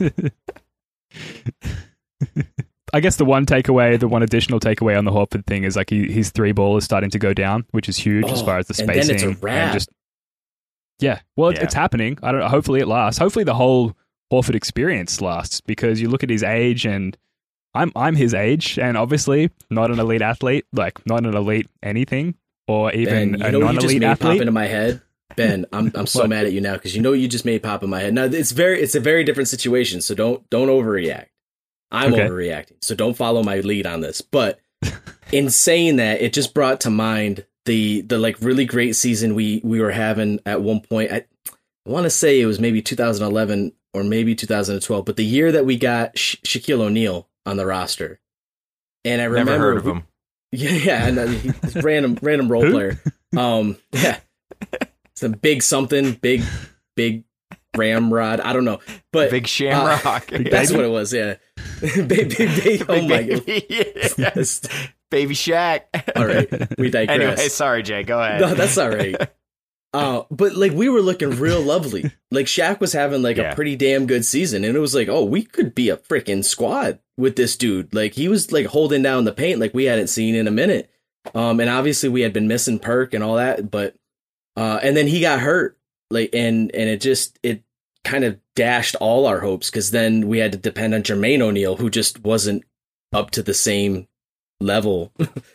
I guess the one takeaway, the one additional takeaway on the Horford thing is like he, his three ball is starting to go down, which is huge as Oh, far as the and then spacing. it's a and wrap. just yeah, well, it- Yeah. it's happening. I don't know. Hopefully, it lasts. Hopefully, the whole Horford experience lasts because you look at his age, and I'm I'm his age, and obviously not an elite athlete, like not an elite anything, or even Ben, you a know what you just non-elite made pop athlete. into my head? Ben, I'm I'm so What? mad at you now because you know what you just made pop in my head. Now it's very it's a very different situation, so don't don't overreact. I'm Okay. overreacting, so don't follow my lead on this. But in saying that, it just brought to mind the the like really great season we we were having at one point. I, I want to say it was maybe two thousand eleven or maybe two thousand twelve, but the year that we got Sha- Shaquille O'Neal on the roster, and I remember Never heard of we- him. yeah, yeah, and uh, he's random, random role Who? player. Um, yeah, some big something, big, big ramrod. I don't know, but Big Shamrock. Big that's baby? what it was. Yeah, big, big, big. Oh Big my god. baby. Yes. Baby Shaq. All right, we digress. Anyway, sorry, Jay. Go ahead. No, that's all right. Uh, but like we were looking real lovely. Like Shaq was having like Yeah. a pretty damn good season, and it was like, oh, we could be a freaking squad with this dude. Like he was like holding down the paint like we hadn't seen in a minute. Um, and obviously we had been missing Perk and all that, but uh, and then he got hurt, like and and it just it kind of dashed all our hopes because then we had to depend on Jermaine O'Neal, who just wasn't up to the same level.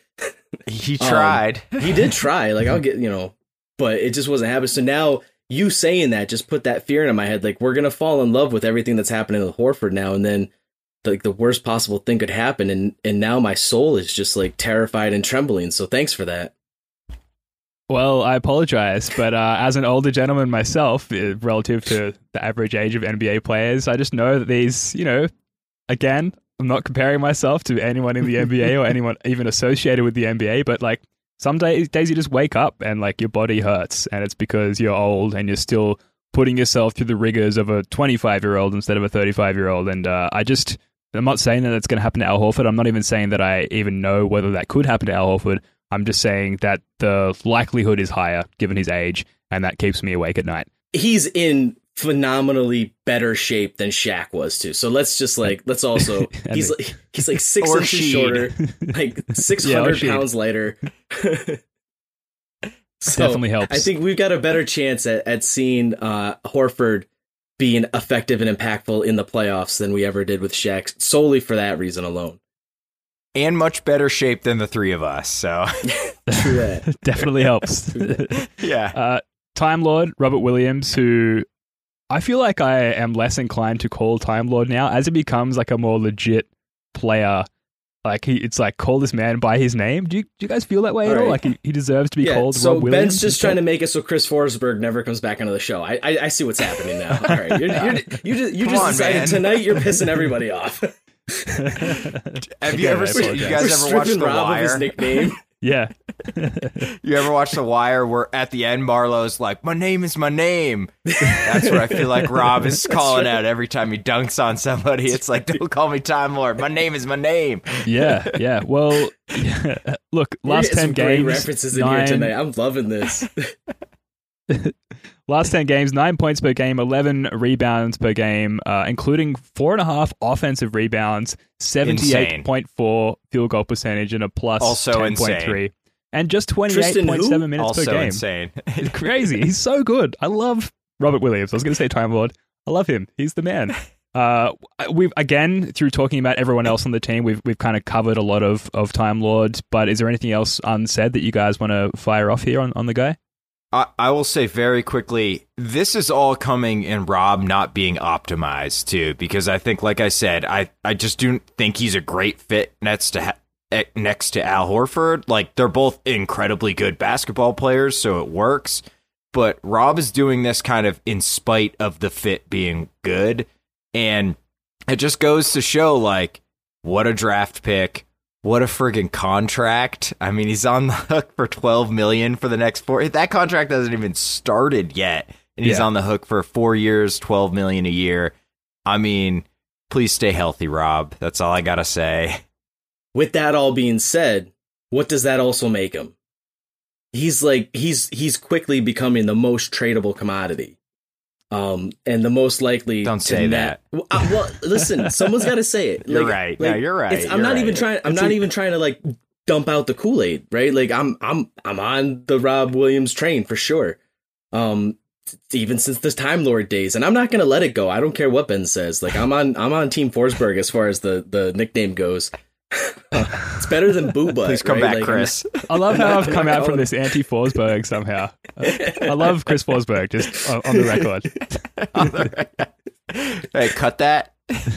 He Um, tried. He did try, like I'll get, you know, but it just wasn't happening. So now you saying that just put that fear into my head, like we're gonna fall in love with everything that's happening with Horford now, and then like the worst possible thing could happen, and and now my soul is just like terrified and trembling. So thanks for that. Well, I apologize, but uh, as an older gentleman myself, uh, relative to the average age of N B A players, I just know that these, you know, again, I'm not comparing myself to anyone in the N B A or anyone even associated with the N B A, but like some days, days you just wake up and like your body hurts, and it's because you're old and you're still putting yourself through the rigors of a twenty-five year old instead of a thirty-five year old. And uh, I just, I'm not saying that it's going to happen to Al Horford. I'm not even saying that I even know whether that could happen to Al Horford. I'm just saying that the likelihood is higher given his age, and that keeps me awake at night. He's in phenomenally better shape than Shaq was too. So let's just like let's also And he's the- like he's like six Or inches Sheed. shorter, like six Yeah, or hundred Sheed. pounds lighter. So Definitely helps. I think we've got a better chance at, at seeing uh, Horford being effective and impactful in the playoffs than we ever did with Shaq, solely for that reason alone. And much better shape than the three of us. So True that. Definitely helps. yeah. Uh, Time Lord, Robert Williams, who I feel like I am less inclined to call Time Lord now as it becomes like a more legit player. Like he, it's like call this man by his name. Do you, do you guys feel that way all at all? right. Like he, he deserves to be Yeah, called so Rob Williams? Ben's just trying to make it so Chris Forsberg never comes back onto the show. I I, I see what's happening now. All right, you're, you're, you just you Come just on, decided man. tonight you're pissing everybody off. Have you Yeah, ever I seen? You apologize. guys We're ever watched stripping The Rob of his Wire? nickname. Yeah. You ever watch The Wire where at the end Marlowe's like, "My name is my name." That's what I feel like Rob is calling out every time he dunks on somebody. It's like, "Don't call me Time Lord. My name is my name." Yeah, yeah. Well, yeah. Look, We're last getting ten some great games, references in nine, here tonight. I'm loving this. last ten games, nine points per game, eleven rebounds per game, uh, including four and a half offensive rebounds, seventy-eight point four field goal percentage, and a plus Also ten point three. insane. And just twenty-eight point seven minutes Also per game. insane. It's crazy. He's so good. I love Robert Williams. I was going to say Time Lord. I love him. He's the man. Uh, we've again through talking about everyone else on the team, we've we've kind of covered a lot of of Time Lords. But is there anything else unsaid that you guys want to fire off here on, on the guy? I, I will say very quickly, this is all coming in Rob not being optimized too, because I think, like I said, I, I just don't think he's a great fit next to ha- next to Al Horford. Like, they're both incredibly good basketball players, so it works. But Rob is doing this kind of in spite of the fit being good, and it just goes to show, like, what a draft pick. What a friggin' contract. I mean, he's on the hook for twelve million dollars for the next four. That contract hasn't even started yet. And he's Yeah. on the hook for four years, twelve million dollars a year. I mean, please stay healthy, Rob. That's all I got to say. With that all being said, what does that also make him? He's like, he's, he's quickly becoming the most tradable commodity. Um, and the most likely Don't to say net- Well, uh, well, listen, someone's got to say it. You're Like- right. like, No, you're right. it's- I'm You're not right. even trying. I'm It's not a- even trying to like dump out the Kool-Aid, right? Like I'm, I'm, I'm on the Rob Williams train for sure. Um, even since the Time Lord days, and I'm not gonna let it go. I don't care what Ben says. Like I'm on, I'm on Team Forsberg as far as the the nickname goes. It's better than Booba. Please come right? back, Like, Chris. I love how I've I'm come not out from calling- this anti-Forsberg somehow. I love Chris Forsberg, just on, on the record. Hey, cut that.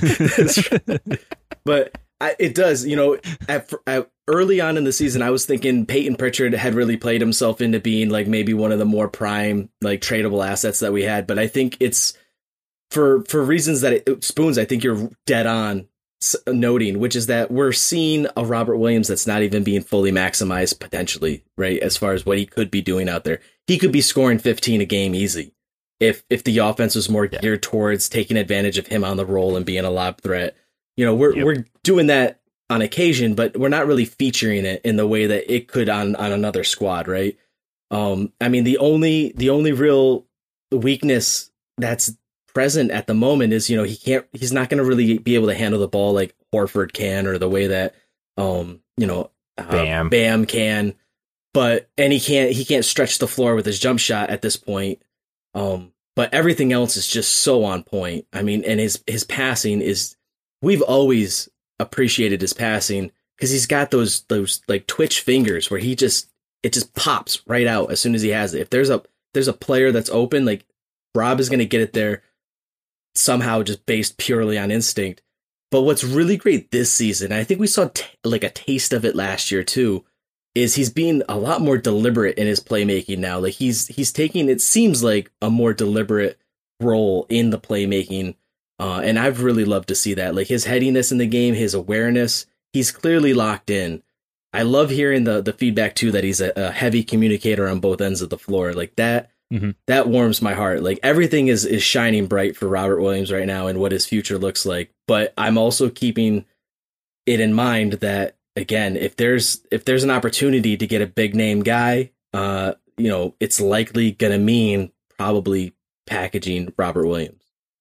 But I, it does, you know, at, at early on in the season, I was thinking Peyton Pritchard had really played himself into being like maybe one of the more prime, like tradable assets that we had. But I think it's for for reasons that it, Spoons, I think you're dead on s- noting, which is that we're seeing a Robert Williams that's not even being fully maximized potentially, right? As far as what he could be doing out there, he could be scoring fifteen a game easy if if the offense was more geared towards taking advantage of him on the roll and being a lob threat. You know, we're Yep. we're doing that on occasion, but we're not really featuring it in the way that it could on, on another squad, right? Um, I mean, the only the only real weakness that's present at the moment is, you know, he can't he's not going to really be able to handle the ball like Horford can, or the way that um, you know, uh, Bam. Bam can. But and he can't he can't stretch the floor with his jump shot at this point. Um, but everything else is just so on point. I mean, and his his passing is. We've always appreciated his passing because he's got those those like twitch fingers where he just it just pops right out as soon as he has it. If there's a there's a player that's open, like Rob is going to get it there somehow, just based purely on instinct. But what's really great this season, and I think we saw t- like a taste of it last year too, is he's being a lot more deliberate in his playmaking now. Like he's he's taking, it seems like, a more deliberate role in the playmaking. Uh, and I've really loved to see that, like his headiness in the game, his awareness. He's clearly locked in. I love hearing the the feedback too that he's a, a heavy communicator on both ends of the floor. Like that, mm-hmm. that warms my heart. Like everything is is shining bright for Robert Williams right now and what his future looks like. But I'm also keeping it in mind that, again, if there's if there's an opportunity to get a big name guy, uh, you know, it's likely gonna mean probably packaging Robert Williams.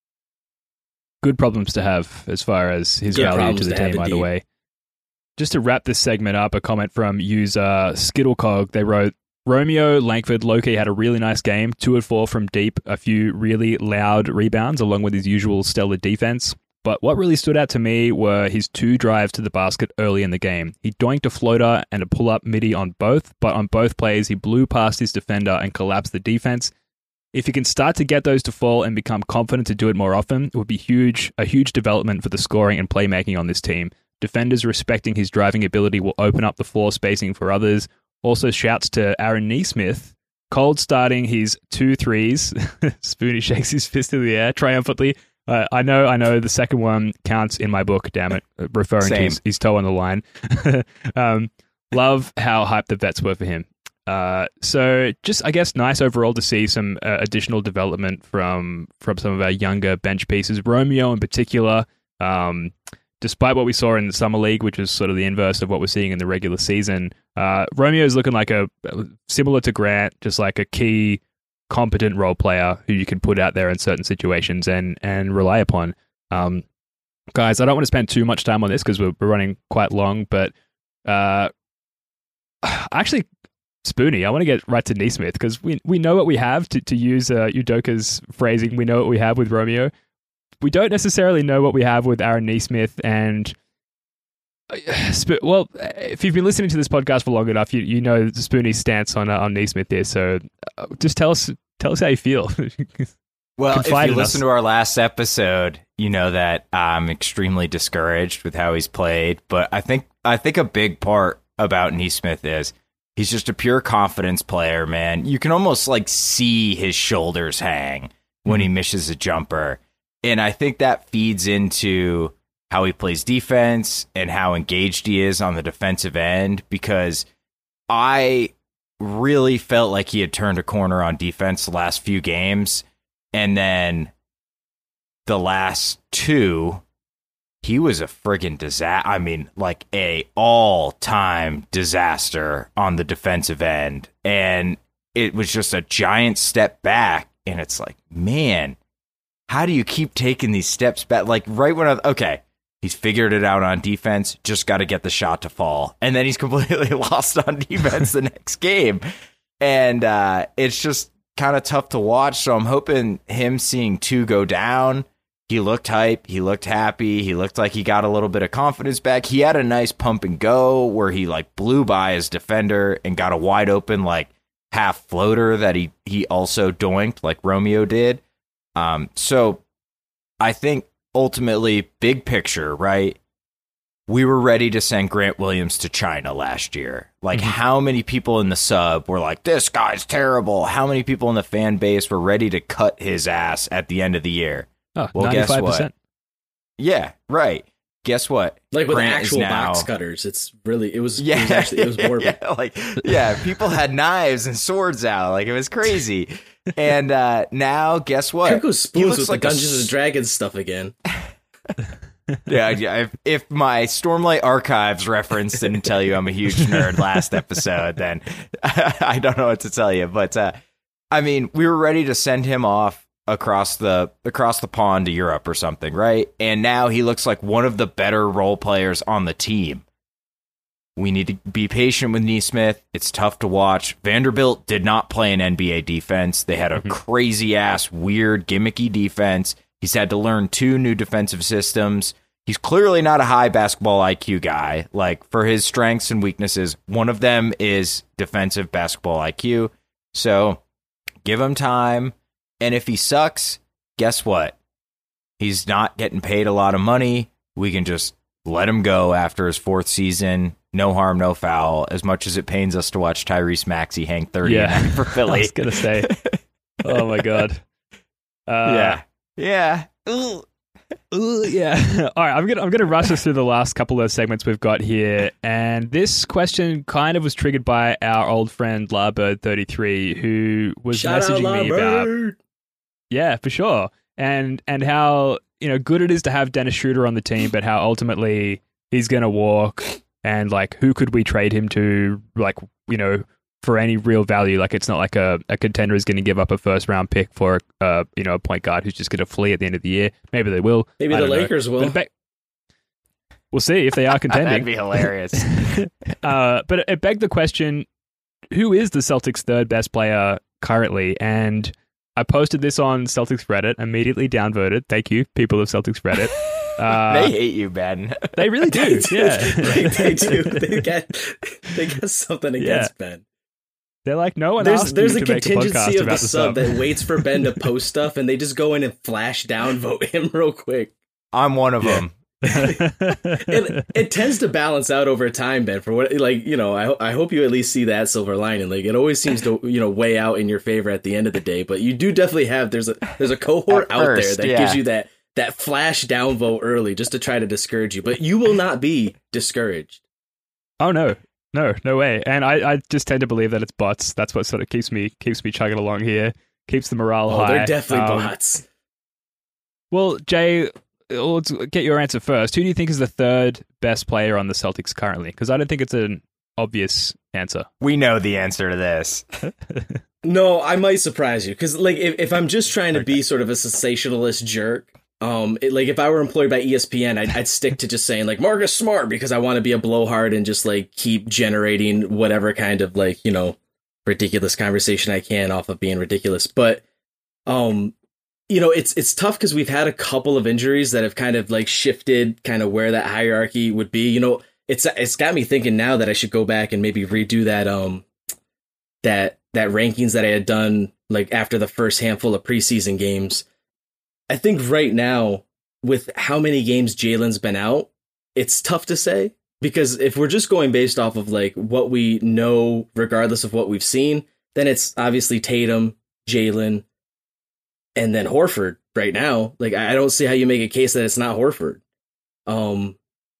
Good problems to have as far as his Good value problems to the to have, team, either indeed. way. Just to wrap this segment up, a comment from user Skittlecog. They wrote, Romeo Langford, Loki had a really nice game, two and four from deep, a few really loud rebounds along with his usual stellar defense. But what really stood out to me were his two drives to the basket early in the game. He doinked a floater and a pull-up midi on both, but on both plays he blew past his defender and collapsed the defense. If he can start to get those to fall and become confident to do it more often, it would be huge, a huge development for the scoring and playmaking on this team. Defenders respecting his driving ability will open up the floor spacing for others. Also, shouts to Aaron Nesmith, cold starting his two threes. Spoonie shakes his fist in the air triumphantly. Uh, I know, I know the second one counts in my book, damn it, referring Same. to his, his toe on the line. um, love how hyped the vets were for him. Uh, so just, I guess, nice overall to see some uh, additional development from from some of our younger bench pieces. Romeo in particular, um, despite what we saw in the Summer League, which was sort of the inverse of what we're seeing in the regular season, uh, Romeo is looking like a, similar to Grant, just like a key competent role player who you can put out there in certain situations and and rely upon. Um, guys, I don't want to spend too much time on this because we're, we're running quite long, but uh, actually, Spoonie, I want to get right to Nesmith because we we know what we have, to, to use uh, Udoka's phrasing, we know what we have with Romeo. We don't necessarily know what we have with Aaron Nesmith and well, if you've been listening to this podcast for long enough, you you know Spoonie's stance on uh, on Nesmith there. So uh, just tell us tell us how you feel. Well, Confide if you listen us. to our last episode, you know that I'm extremely discouraged with how he's played. But I think I think a big part about Nesmith is he's just a pure confidence player, man. You can almost like see his shoulders hang when mm-hmm. he misses a jumper, and I think that feeds into how he plays defense and how engaged he is on the defensive end, because I really felt like he had turned a corner on defense the last few games. And then the last two, he was a friggin' disaster. I mean, like a all-time disaster on the defensive end. And it was just a giant step back. And it's like, man, how do you keep taking these steps back? Like right when I, okay, he's figured it out on defense, just got to get the shot to fall. And then he's completely lost on defense the next game. And uh, it's just kind of tough to watch. So I'm hoping him seeing two go down. He looked hype. He looked happy. He looked like he got a little bit of confidence back. He had a nice pump and go where he like blew by his defender and got a wide open like half floater that he, he also doinked like Romeo did. Um, so I think, ultimately, big picture, right? We were ready to send Grant Williams to China last year. Like, mm-hmm. how many people in the sub were like, this guy's terrible? How many people in the fan base were ready to cut his ass at the end of the year? Oh, well, ninety-five percent. Guess what? Yeah, right. Guess what? Like with Grant actual now, box cutters, it's really it was yeah, it was actually it was morbid. yeah, like yeah, people had knives and swords out, like it was crazy. And uh, now, guess what? Kirko spoons with like the Dungeons and Dragons stuff again. yeah, yeah. If, if my Stormlight Archives reference didn't tell you I'm a huge nerd last episode, then I don't know what to tell you. But uh, I mean, we were ready to send him off across the across the pond to Europe or something, right? And now he looks like one of the better role players on the team. We need to be patient with Nesmith. It's tough to watch. Vanderbilt did not play an N B A defense. They had a mm-hmm. crazy ass, weird, gimmicky defense. He's had to learn two new defensive systems. He's clearly not a high basketball I Q guy. Like, for his strengths and weaknesses, one of them is defensive basketball I Q. So give him time. And if he sucks, guess what? He's not getting paid a lot of money. We can just let him go after his fourth season. No harm, no foul. As much as it pains us to watch Tyrese Maxey hang thirty yeah. a night for Philly. I was going to say. Oh, my God. Uh, yeah. Yeah. Ooh. Ooh, yeah. All right, I'm gonna I'm gonna rush us through the last couple of segments we've got here, and this question kind of was triggered by our old friend Larbird thirty-three, who was Shout messaging out, me about yeah, for sure, and and how you know good it is to have Dennis Schroeder on the team, but how ultimately he's gonna walk, and like who could we trade him to, like you know. for any real value. Like, it's not like a, a contender is going to give up a first round pick for uh, you know, a point guard who's just going to flee at the end of the year. Maybe they will. Maybe the Lakers know. will. Be- we'll see if they are contending. That'd be hilarious. uh, but it begged the question, who is the Celtics' third best player currently? And I posted this on Celtics Reddit, immediately downvoted. Thank you, people of Celtics Reddit. Uh, they hate you, Ben. They really do. Yeah, they, they do. They got they got something against yeah. Ben. They're like, no one there's asked there's you a to make a contingency podcast of the about the sub sub that waits for Ben to post stuff, and they just go in and flash downvote him real quick. I'm one of yeah. them. it, it tends to balance out over time, Ben. For what, like, you know, I I hope you at least see that silver lining. Like, it always seems to, you know, weigh out in your favor at the end of the day. But you do definitely have there's a there's a cohort At out first, there that yeah. gives you that that flash downvote early just to try to discourage you. But you will not be discouraged. Oh no, no, no way. And I, I just tend to believe that it's bots. That's what sort of keeps me keeps me chugging along here, keeps the morale Oh, high. they're definitely Um, bots. Well, Jay, let's get your answer first. Who do you think is the third best player on the Celtics currently? Because I don't think it's an obvious answer. We know the answer to this. No, I might surprise you because, like, if, if I'm just trying to okay. be sort of a sensationalist jerk, um, it, like if I were employed by E S P N, I'd, I'd stick to just saying like Marcus Smart because I want to be a blowhard and just like keep generating whatever kind of like you know ridiculous conversation I can off of being ridiculous. But um, you know, it's it's tough because we've had a couple of injuries that have kind of like shifted kind of where that hierarchy would be. You know, it's it's got me thinking now that I should go back and maybe redo that um that. that rankings that I had done like after the first handful of preseason games. I think right now with how many games Jalen's been out, it's tough to say because if we're just going based off of like what we know, regardless of what we've seen, then it's obviously Tatum, Jalen, and then Horford right now. Like, I don't see how you make a case that it's not Horford. Um,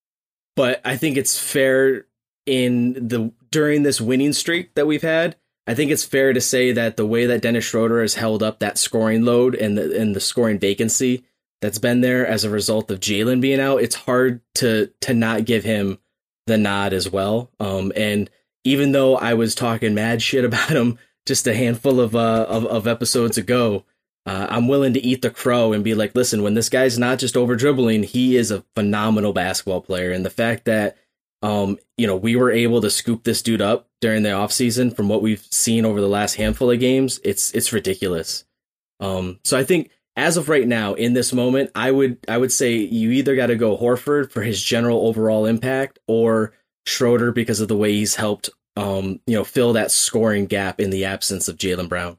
but I think it's fair in the, during this winning streak that we've had, I think it's fair to say that the way that Dennis Schroeder has held up that scoring load and the and the scoring vacancy that's been there as a result of Jalen being out, it's hard to to not give him the nod as well. Um, and even though I was talking mad shit about him just a handful of uh, of, of episodes ago, uh, I'm willing to eat the crow and be like, listen, when this guy's not just over dribbling, he is a phenomenal basketball player. And the fact that Um, you know, we were able to scoop this dude up during the offseason from what we've seen over the last handful of games. It's it's ridiculous. Um, so I think as of right now, in this moment, I would I would say you either got to go Horford for his general overall impact or Schroeder because of the way he's helped, um, you know, fill that scoring gap in the absence of Jaylen Brown.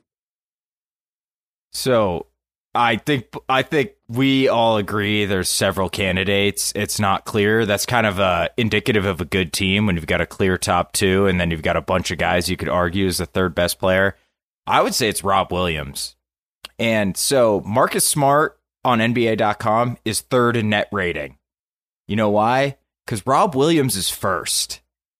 So I think I think we all agree there's several candidates. It's not clear. That's kind of uh, indicative of a good team when you've got a clear top two and then you've got a bunch of guys you could argue is the third best player. I would say it's Rob Williams. And so Marcus Smart on N B A dot com is third in net rating. You know why? Because Rob Williams is first.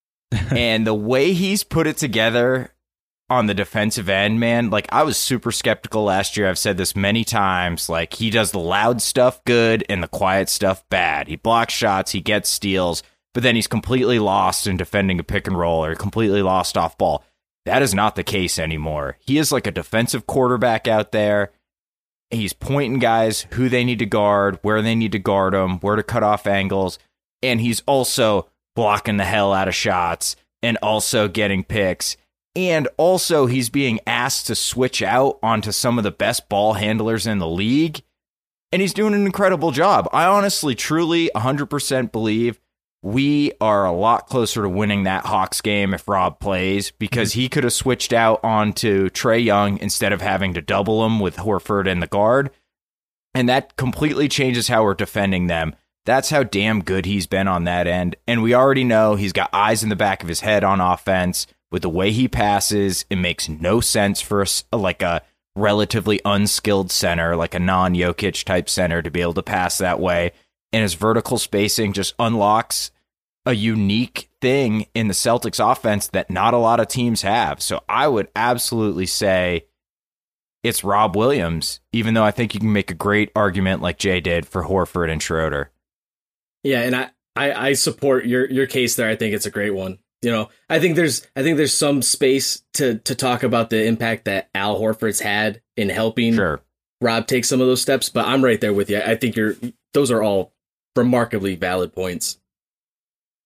And the way he's put it together on the defensive end, man, like I was super skeptical last year. I've said this many times. Like he does the loud stuff good and the quiet stuff bad. He blocks shots, he gets steals, but then he's completely lost in defending a pick and roll or completely lost off ball. That is not the case anymore. He is like a defensive quarterback out there. He's pointing guys who they need to guard, where they need to guard them, where to cut off angles. And he's also blocking the hell out of shots and also getting picks. And also, he's being asked to switch out onto some of the best ball handlers in the league. And he's doing an incredible job. I honestly, truly, one hundred percent believe we are a lot closer to winning that Hawks game if Rob plays, because he could have switched out onto Trae Young instead of having to double him with Horford and the guard. And that completely changes how we're defending them. That's how damn good he's been on that end. And we already know he's got eyes in the back of his head on offense. With the way he passes, it makes no sense for a, like a relatively unskilled center, like a non-Jokic type center, to be able to pass that way. And his vertical spacing just unlocks a unique thing in the Celtics offense that not a lot of teams have. So I would absolutely say it's Rob Williams, even though I think you can make a great argument like Jay did for Horford and Schroeder. Yeah, and I, I, I support your, your case there. I think it's a great one. You know, I think there's I think there's some space to to talk about the impact that Al Horford's had in helping sure. Rob take some of those steps. But I'm right there with you. I think you're those are all remarkably valid points.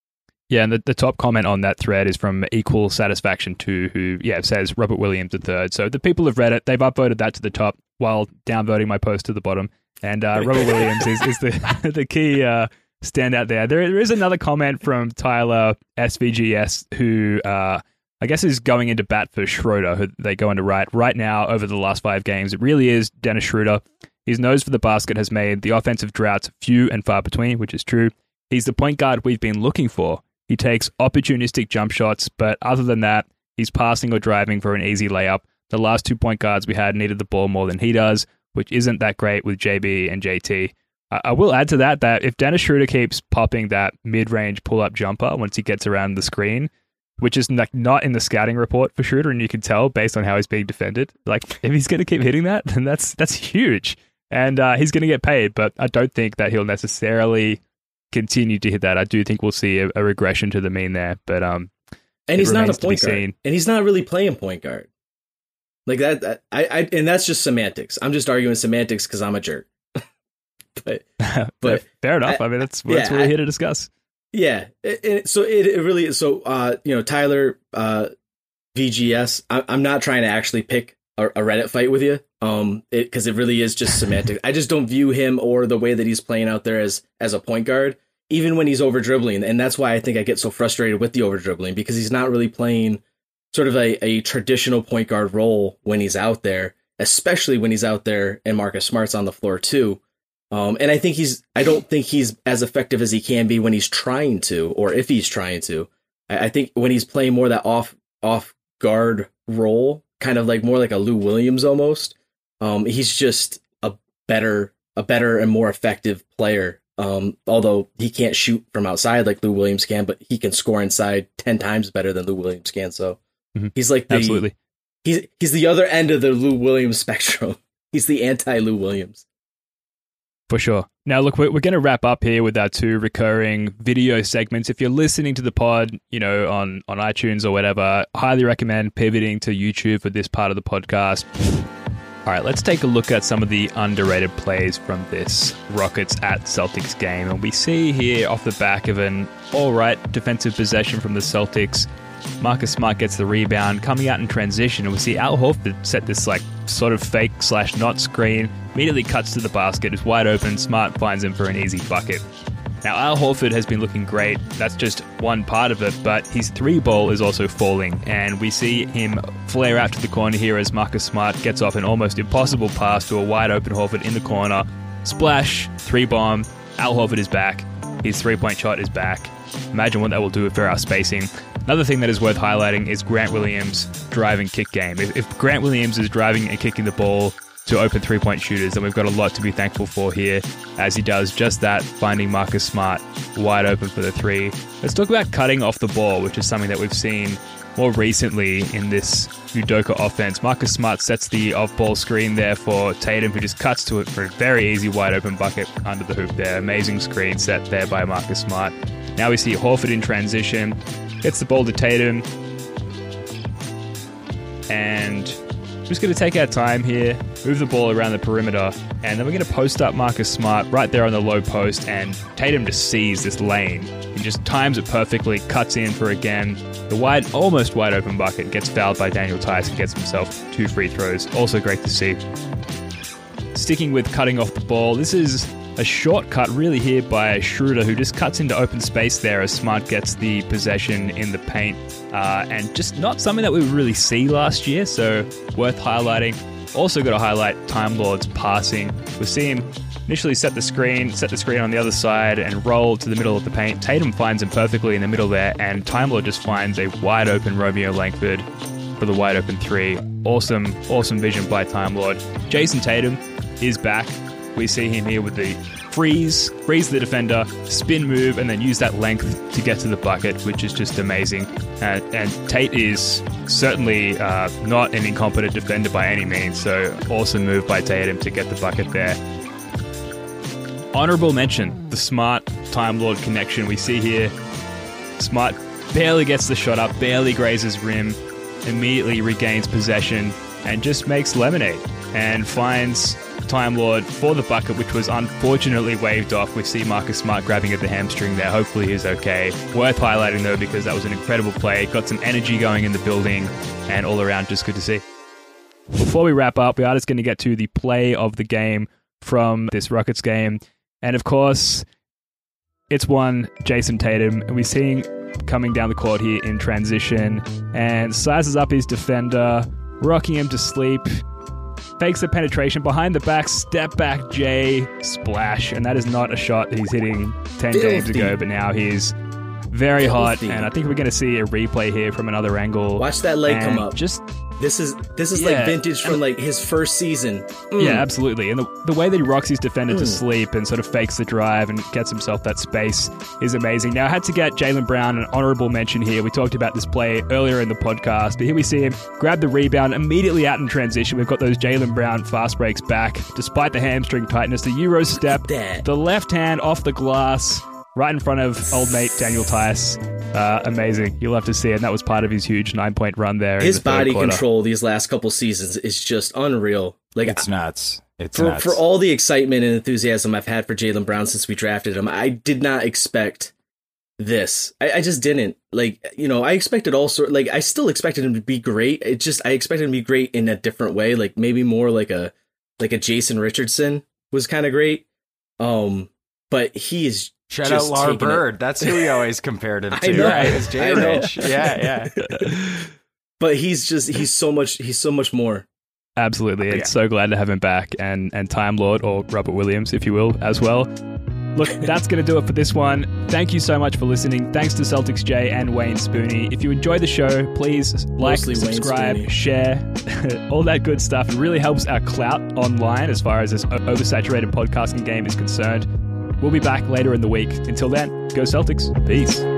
Yeah, and the, the top comment on that thread is from Equal Satisfaction two, who, yeah, says Robert Williams the third. So the people have read it. They've upvoted that to the top while downvoting my post to the bottom. And uh, Robert Williams is, is the the key uh, standout there. there. There is another comment from Tyler S V G S, who uh, I guess is going into bat for Schroeder, who they go into right. Right now, over the last five games, it really is Dennis Schroeder. His nose for the basket has made the offensive droughts few and far between, which is true. He's the point guard we've been looking for. He takes opportunistic jump shots, but other than that, he's passing or driving for an easy layup. The last two point guards we had needed the ball more than he does, which isn't that great with J B and J T. I, I will add to that that if Dennis Schroeder keeps popping that mid-range pull-up jumper once he gets around the screen, which is like not in the scouting report for Schroeder, and you can tell based on how he's being defended, like if he's going to keep hitting that, then that's that's huge. And uh, he's going to get paid, but I don't think that he'll necessarily continue to hit that. I do think we'll see a, a regression to the mean there, but um, and he's not a point guard, seen. and he's not really playing point guard like that. that I, I and that's just semantics. I'm just arguing semantics because I'm a jerk. but but fair enough. I, I mean, that's yeah, that's what we're I, here to discuss. Yeah. It, it, so it, it really is. So uh, you know, Tyler uh, V G S. I, I'm not trying to actually pick a, a Reddit fight with you, um, because it, it really is just semantics. I just don't view him or the way that he's playing out there as as a point guard, even when he's over dribbling. And that's why I think I get so frustrated with the over dribbling, because he's not really playing sort of a, a traditional point guard role when he's out there, especially when he's out there and Marcus Smart's on the floor too. Um, and I think he's, I don't think he's as effective as he can be when he's trying to, or if he's trying to. I, I think when he's playing more that off, off guard role, kind of like more like a Lou Williams almost, um, he's just a better, a better and more effective player. Um, although he can't shoot from outside like Lou Williams can, but he can score inside ten times better than Lou Williams can. So mm-hmm. he's like the, absolutely, he's, he's the other end of the Lou Williams spectrum. He's the anti Lou Williams. For sure. Now, look, we're, we're going to wrap up here with our two recurring video segments. If you're listening to the pod, you know, on, on iTunes or whatever, highly recommend pivoting to YouTube for this part of the podcast. All right, let's take a look at some of the underrated plays from this Rockets at Celtics game. And we see here off the back of an all right defensive possession from the Celtics, Marcus Smart gets the rebound, coming out in transition, and we see Al Horford set this like sort of fake slash not screen, immediately cuts to the basket, is wide open, Smart finds him for an easy bucket. Now, Al Horford has been looking great. That's just one part of it, but his three ball is also falling, and we see him flare out to the corner here as Marcus Smart gets off an almost impossible pass to a wide open Horford in the corner. Splash, three bomb, Al Horford is back. His three-point shot is back. Imagine what that will do for our spacing. Another thing that is worth highlighting is Grant Williams' driving kick game. If, if Grant Williams is driving and kicking the ball to open three-point shooters, then we've got a lot to be thankful for here, as he does just that, finding Marcus Smart wide open for the three. Let's talk about cutting off the ball, which is something that we've seen more recently in this Udoka offense. Marcus Smart sets the off-ball screen there for Tatum, who just cuts to it for a very easy wide-open bucket under the hoop there. Amazing screen set there by Marcus Smart. Now we see Horford in transition, gets the ball to Tatum, and we're just going to take our time here, move the ball around the perimeter, and then we're going to post up Marcus Smart right there on the low post, and Tatum just sees this lane. He just times it perfectly, cuts in for, again, the wide, almost wide open bucket, gets fouled by Daniel Tice and gets himself two free throws. Also great to see. Sticking with cutting off the ball, this is a shortcut really here by Schroeder, who just cuts into open space there as Smart gets the possession in the paint. Uh, and just not something that we really see last year, so worth highlighting. Also got to highlight Time Lord's passing. We see him initially set the screen, set the screen on the other side and roll to the middle of the paint. Tatum finds him perfectly in the middle there, and Time Lord just finds a wide open Romeo Langford for the wide open three. Awesome, awesome vision by Time Lord. Jason Tatum is back. We see him here with the freeze, freeze the defender, spin move, and then use that length to get to the bucket, which is just amazing. And, and Tate is certainly uh, not an incompetent defender by any means, so awesome move by Tatum to get the bucket there. Honorable mention, the Smart Time Lord connection we see here. Smart barely gets the shot up, barely grazes rim, immediately regains possession, and just makes lemonade and finds Time Lord for the bucket, which was unfortunately waved off. We see Marcus Smart grabbing at the hamstring there. Hopefully he's okay. Worth highlighting, though, because that was an incredible play. Got some energy going in the building, and all around just good to see. Before we wrap up, we are just going to get to the play of the game from this Rockets game. And of course, it's one Jason Tatum, and we're seeing coming down the court here in transition, and sizes up his defender, rocking him to sleep, fakes the penetration behind the back, step back J, splash, and that is not a shot that he's hitting ten Filthy. games ago, but now he's very Filthy. hot, and I think we're going to see a replay here from another angle. Watch that leg come And up. Just This is this is Yeah. like vintage from like his first season. Mm. Yeah, absolutely. And the, the way that he rocks his defender to Mm. sleep and sort of fakes the drive and gets himself that space is amazing. Now, I had to get Jaylen Brown an honorable mention here. We talked about this play earlier in the podcast, but here we see him grab the rebound immediately out in transition. We've got those Jaylen Brown fast breaks back, despite the hamstring tightness. The Euro step, that. the left hand off the glass, right in front of old mate Daniel Tice. Uh, amazing. You'll have to see it. And that was part of his huge nine-point run there. His in the third body quarter. control these last couple seasons is just unreal. Like It's nuts. It's for nuts. for all the excitement and enthusiasm I've had for Jaylen Brown since we drafted him, I did not expect this. I, I just didn't. Like, you know, I expected all sort. Like, I still expected him to be great. It just I expected him to be great in a different way. Like maybe more like a like a Jason Richardson was kind of great. Um, but he is. Shout just out Lar taking Bird. it. That's who we always compared him I to. know. Right? It's Jay I know. Rich. Yeah, yeah. But he's just he's so much he's so much more. Absolutely. It's Yeah. so glad to have him back, and, and Time Lord, or Robert Williams, if you will, as well. Look, that's going to do it for this one. Thank you so much for listening. Thanks to Celtics Jay and Wayne Spooney. If you enjoy the show, please like, Mostly Wayne subscribe, Spooney. share, all that good stuff. It really helps our clout online as far as this o- oversaturated podcasting game is concerned. We'll be back later in the week. Until then, go Celtics. Peace.